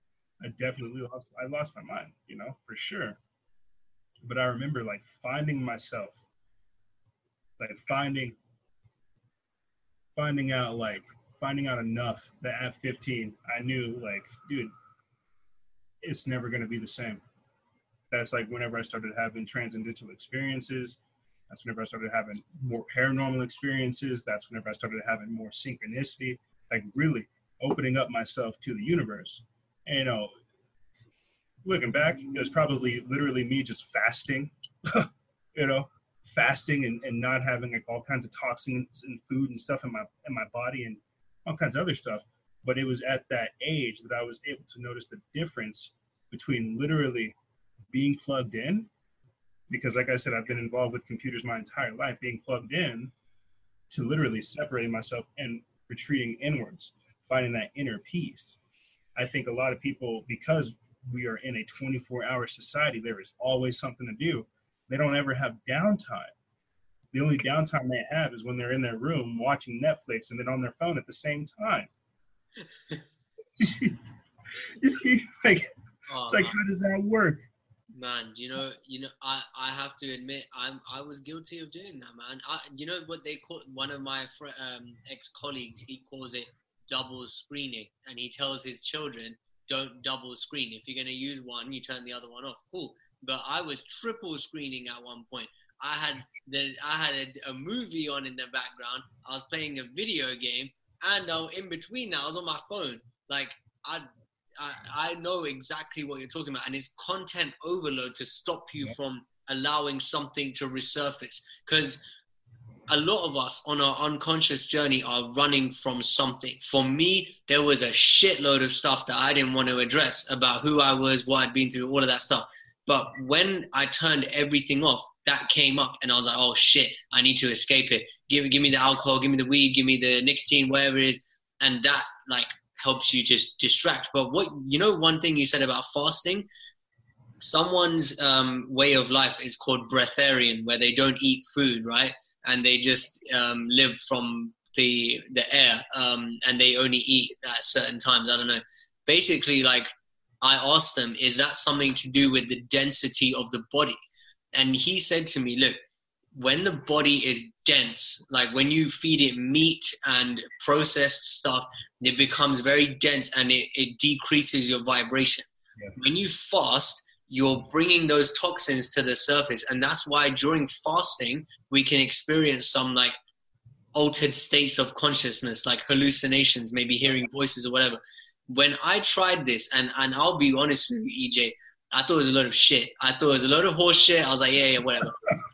I lost my mind, for sure. But I remember like finding myself, like finding out enough that at 15 I knew, like, dude, it's never going to be the same. That's like whenever I started having transcendental experiences. That's whenever I started having more paranormal experiences. That's whenever I started having more synchronicity, like really opening up myself to the universe. And, looking back, it was probably literally me just fasting, you know, fasting and not having like all kinds of toxins and food and stuff in my body and all kinds of other stuff. But it was at that age that I was able to notice the difference between literally being plugged in, because like I said, I've been involved with computers my entire life, being plugged in, to literally separating myself and retreating inwards, finding that inner peace. I think a lot of people, because we are in a 24-hour society, there is always something to do. They don't ever have downtime. The only downtime they have is when they're in their room watching Netflix and then on their phone at the same time. You see, like, it's like, how does that work? Man, I have to admit, I was guilty of doing that, man. You know what they call, one of my ex-colleagues, he calls it double screening, and he tells his children, don't double screen. If you're going to use one, you turn the other one off. Cool. But I was triple screening at one point. I had a movie on in the background. I was playing a video game, and in between that, I was on my phone. Like, I know exactly what you're talking about, and it's content overload to stop you from allowing something to resurface. Because a lot of us on our unconscious journey are running from something. For me, there was a shitload of stuff that I didn't want to address about who I was, what I'd been through, all of that stuff. But when I turned everything off, that came up, and I was like, oh shit, I need to escape it. Give me the alcohol, give me the weed, give me the nicotine, whatever it is. And that like helps you just distract. But one thing you said about fasting, someone's way of life is called breatharian, where they don't eat food, right? And they just live from the air, and they only eat at certain times. I don't know. Basically, like, I asked them, is that something to do with the density of the body? And he said to me, look, when the body is dense, like when you feed it meat and processed stuff, it becomes very dense and it decreases your vibration. Yeah. When you fast, you're bringing those toxins to the surface. And that's why during fasting, we can experience some like altered states of consciousness, like hallucinations, maybe hearing voices or whatever. When I tried this, and I'll be honest with you, EJ, I thought it was a load of shit. I thought it was a load of horse shit. I was like, yeah, whatever.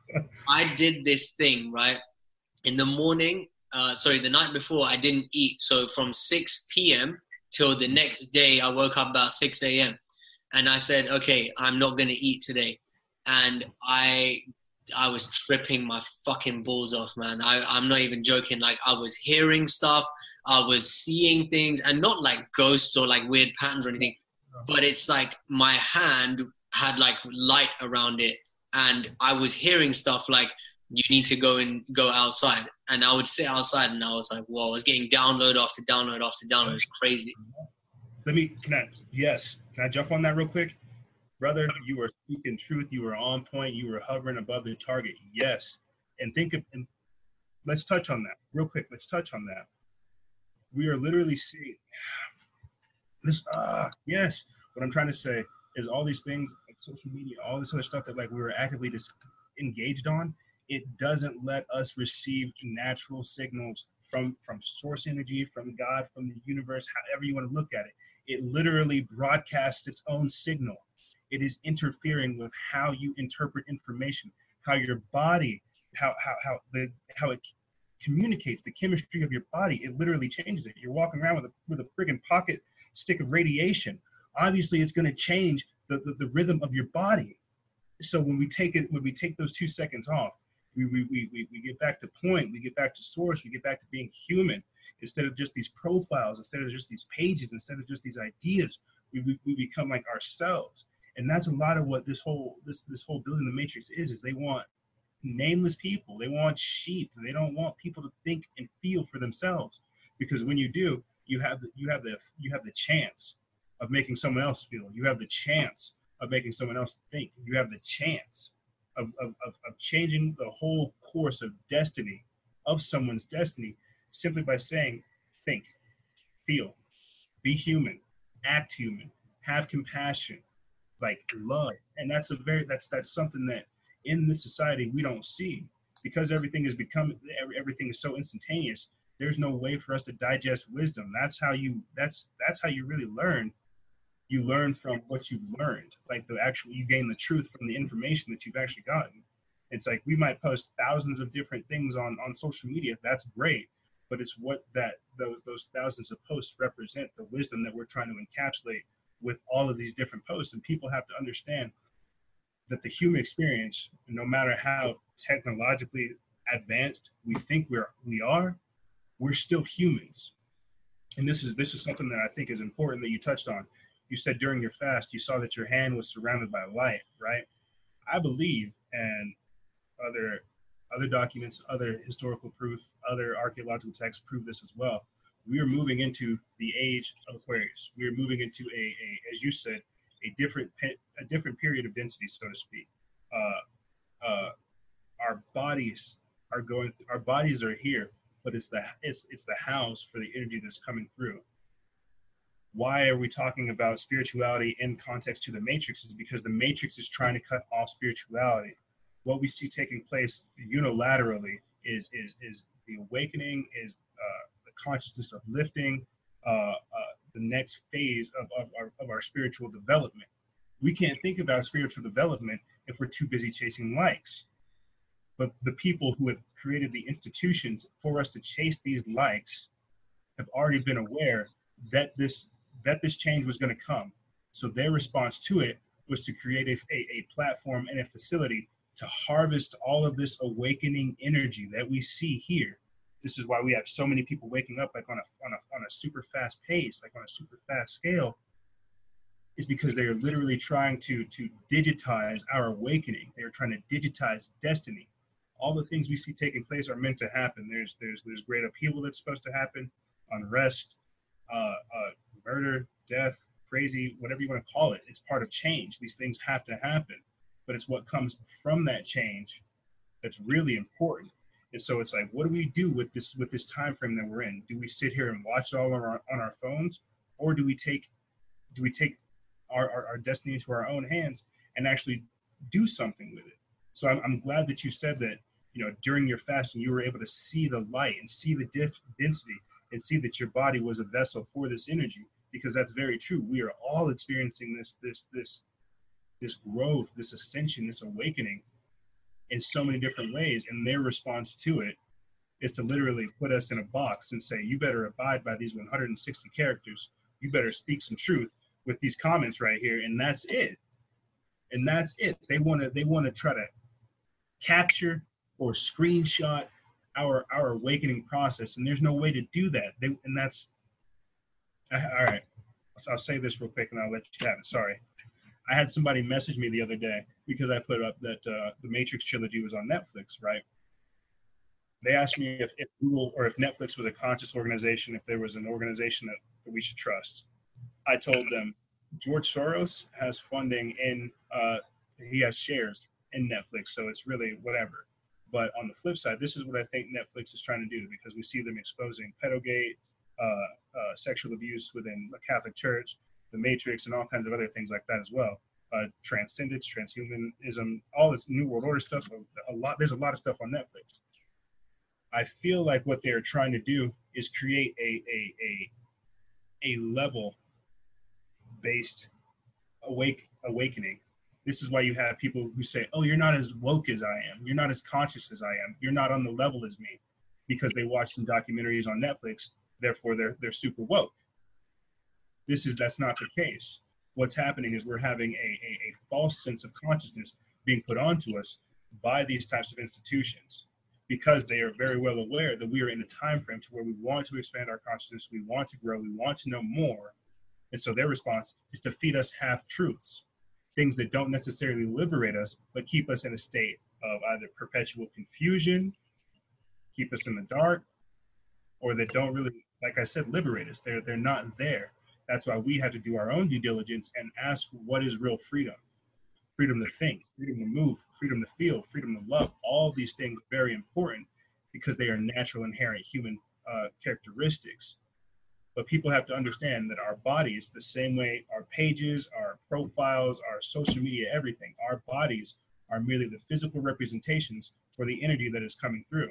I did this thing, right? In the morning, the night before, I didn't eat. So from 6 p.m. till the next day, I woke up about 6 a.m. And I said, okay, I'm not going to eat today. And I was tripping my fucking balls off, man. I'm not even joking. Like, I was hearing stuff. I was seeing things, and not like ghosts or like weird patterns or anything, but it's like my hand had like light around it. And I was hearing stuff like, you need to go outside. And I would sit outside, and I was like, whoa, I was getting download after download after download. It was crazy. Can I jump on that real quick? Brother, you were speaking truth. You were on point. You were hovering above the target. Yes. And let's touch on that real quick. Let's touch on that. We are literally seeing this. Yes. What I'm trying to say is all these things, like social media, all this other stuff that like we were actively just engaged on, it doesn't let us receive natural signals from source energy, from God, from the universe, however you want to look at it. It literally broadcasts its own signal. It is interfering with how you interpret information, how your body, how it communicates, the chemistry of your body. It literally changes it. You're walking around with a friggin' pocket stick of radiation. Obviously, it's going to change the rhythm of your body. So when we take those 2 seconds off, we get back to point, we get back to source, we get back to being human, instead of just these profiles, instead of just these pages, instead of just these ideas. We become like ourselves. And that's a lot of what this whole building the matrix is they want nameless people. They want sheep. They don't want people to think and feel for themselves, because when you do, you have the chance of making someone else feel. You have the chance of making someone else think. You have the chance of changing the whole course of destiny, of someone's destiny, simply by saying, think, feel, be human, act human, have compassion, like love. And that's something that in this society we don't see, because everything is so instantaneous. There's no way for us to digest wisdom. That's how you really learn. You learn from what you've learned, like you gain the truth from the information that you've actually gotten. It's like we might post thousands of different things on social media. That's great, but it's what those thousands of posts represent, the wisdom that we're trying to encapsulate with all of these different posts. And people have to understand that the human experience, no matter how technologically advanced we think we are, we're still humans. And this is something that I think is important that you touched on. You said during your fast, you saw that your hand was surrounded by light, right? I believe, and other documents, other historical proof, other archaeological texts prove this as well. We are moving into the age of Aquarius. We are moving into as you said, a different period of density, so to speak. Our bodies are here, but it's the house for the energy that's coming through. Why are we talking about spirituality in context to the Matrix? Is because the Matrix is trying to cut off spirituality. What we see taking place unilaterally is the awakening, is the consciousness uplifting, the next phase of our spiritual development. We can't think about spiritual development if we're too busy chasing likes. But the people who have created the institutions for us to chase these likes have already been aware that this change was going to come. So their response to it was to create a platform and a facility to harvest all of this awakening energy that we see here. This is why we have so many people waking up like on a super fast pace, like on a super fast scale, is because they are literally trying to digitize our awakening. They are trying to digitize destiny. All the things we see taking place are meant to happen. There's great upheaval that's supposed to happen, unrest, murder, death, crazy, whatever you want to call it. It's part of change. These things have to happen, but it's what comes from that change that's really important. And so it's like, what do we do with this time frame that we're in? Do we sit here and watch it all on our phones, or do we take our destiny into our own hands and actually do something with it? So I'm glad that you said that, during your fasting, you were able to see the light and see the density and see that your body was a vessel for this energy, because that's very true. We are all experiencing this growth, this ascension, this awakening in so many different ways. And their response to it is to literally put us in a box and say, you better abide by these 160 characters. You better speak some truth with these comments right here. And that's it. They want to try to capture or screenshot our awakening process. And there's no way to do that. All right. So I'll say this real quick and I'll let you have it. Sorry. I had somebody message me the other day because I put up that the Matrix trilogy was on Netflix, right? They asked me if Google or if Netflix was a conscious organization, if there was an organization that we should trust. I told them George Soros has funding in, he has shares in Netflix, so it's really whatever. But on the flip side, this is what I think Netflix is trying to do, because we see them exposing pedogate, sexual abuse within the Catholic Church, the Matrix, and all kinds of other things like that as well. Transcendence, transhumanism, all this New World Order stuff. There's a lot of stuff on Netflix. I feel like what they're trying to do is create a level based awakening. This is why you have people who say, oh, you're not as woke as I am. You're not as conscious as I am. You're not on the level as me, because they watch some documentaries on Netflix. Therefore, they're super woke. That's not the case. What's happening is we're having a false sense of consciousness being put onto us by these types of institutions, because they are very well aware that we are in a time frame to where we want to expand our consciousness, we want to grow, we want to know more. And so their response is to feed us half-truths, things that don't necessarily liberate us, but keep us in a state of either perpetual confusion, keep us in the dark, or that don't really, like I said, liberate us. They're not there. That's why we have to do our own due diligence and ask, what is real freedom? Freedom to think, freedom to move, freedom to feel, freedom to love. All of these things are very important because they are natural, inherent human characteristics. But people have to understand that our bodies, the same way our pages, our profiles, our social media, everything, our bodies are merely the physical representations for the energy that is coming through.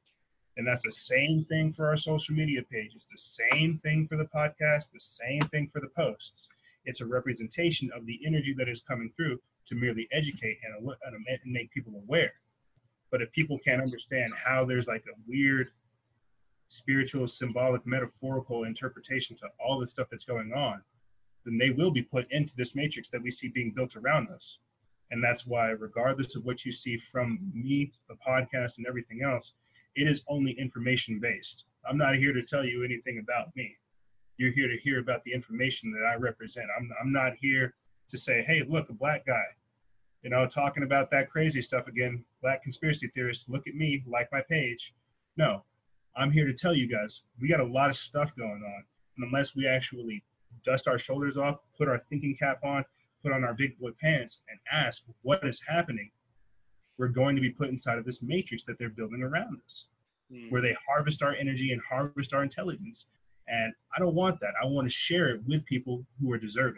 And that's the same thing for our social media pages, the same thing for the podcast, the same thing for the posts. It's a representation of the energy that is coming through to merely educate and make people aware. But if people can't understand how there's like a weird spiritual, symbolic, metaphorical interpretation to all the stuff that's going on, then they will be put into this matrix that we see being built around us. And that's why, regardless of what you see from me, the podcast, and everything else, it is only information based. I'm not here to tell you anything about me. You're here to hear about the information that I represent. I'm not here to say, hey, look, a black guy, talking about that crazy stuff again, black conspiracy theorists, look at me, like my page. No, I'm here to tell you guys, we got a lot of stuff going on. And unless we actually dust our shoulders off, put our thinking cap on, put on our big boy pants and ask what is happening, we're going to be put inside of this matrix that they're building around us, where they harvest our energy and harvest our intelligence. And I don't want that. I want to share it with people who are deserving.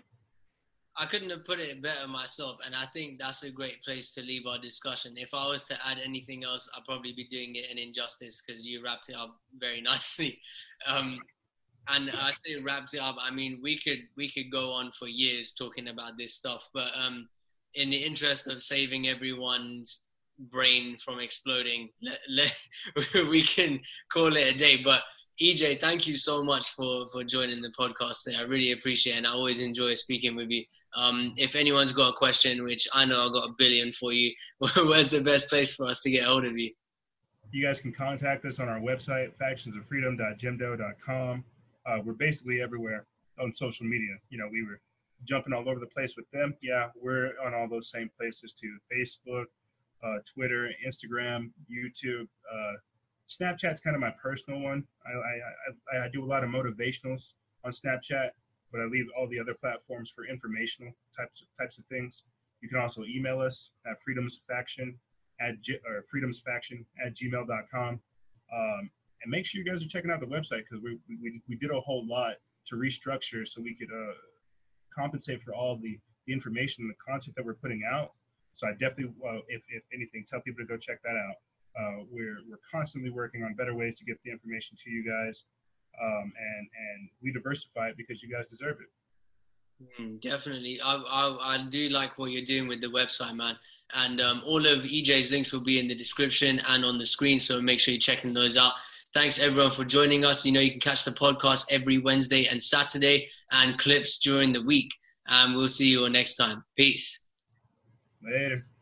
I couldn't have put it better myself, and I think that's a great place to leave our discussion. If I was to add anything else, I'd probably be doing it an injustice, because you wrapped it up very nicely. And I say wrapped it up, I mean, we could go on for years talking about this stuff, but in the interest of saving everyone's brain from exploding, we can call it a day. But EJ, thank you so much for joining the podcast today. I really appreciate it, and I always enjoy speaking with you. If anyone's got a question, which I know I've got a billion for you, where's the best place for us to get hold of you? You guys can contact us on our website, factionsoffreedom.jimdo.com. We're basically everywhere on social media. We were jumping all over the place with them. Yeah, we're on all those same places too. Facebook, Twitter, Instagram, YouTube. Snapchat's kind of my personal one. I do a lot of motivationals on Snapchat, but I leave all the other platforms for informational types of things. You can also email us at freedomsfaction@gmail.com. And make sure you guys are checking out the website, because we did a whole lot to restructure so we could compensate for all the information and the content that we're putting out. So I definitely, if anything, tell people to go check that out. We're constantly working on better ways to get the information to you guys, and we diversify it because you guys deserve it. Definitely. I do like what you're doing with the website, man. And all of EJ's links will be in the description and on the screen, so make sure you're checking those out. Thanks everyone for joining us. You can catch the podcast every Wednesday and Saturday, and clips during the week. And we'll see you all next time. Peace. Later.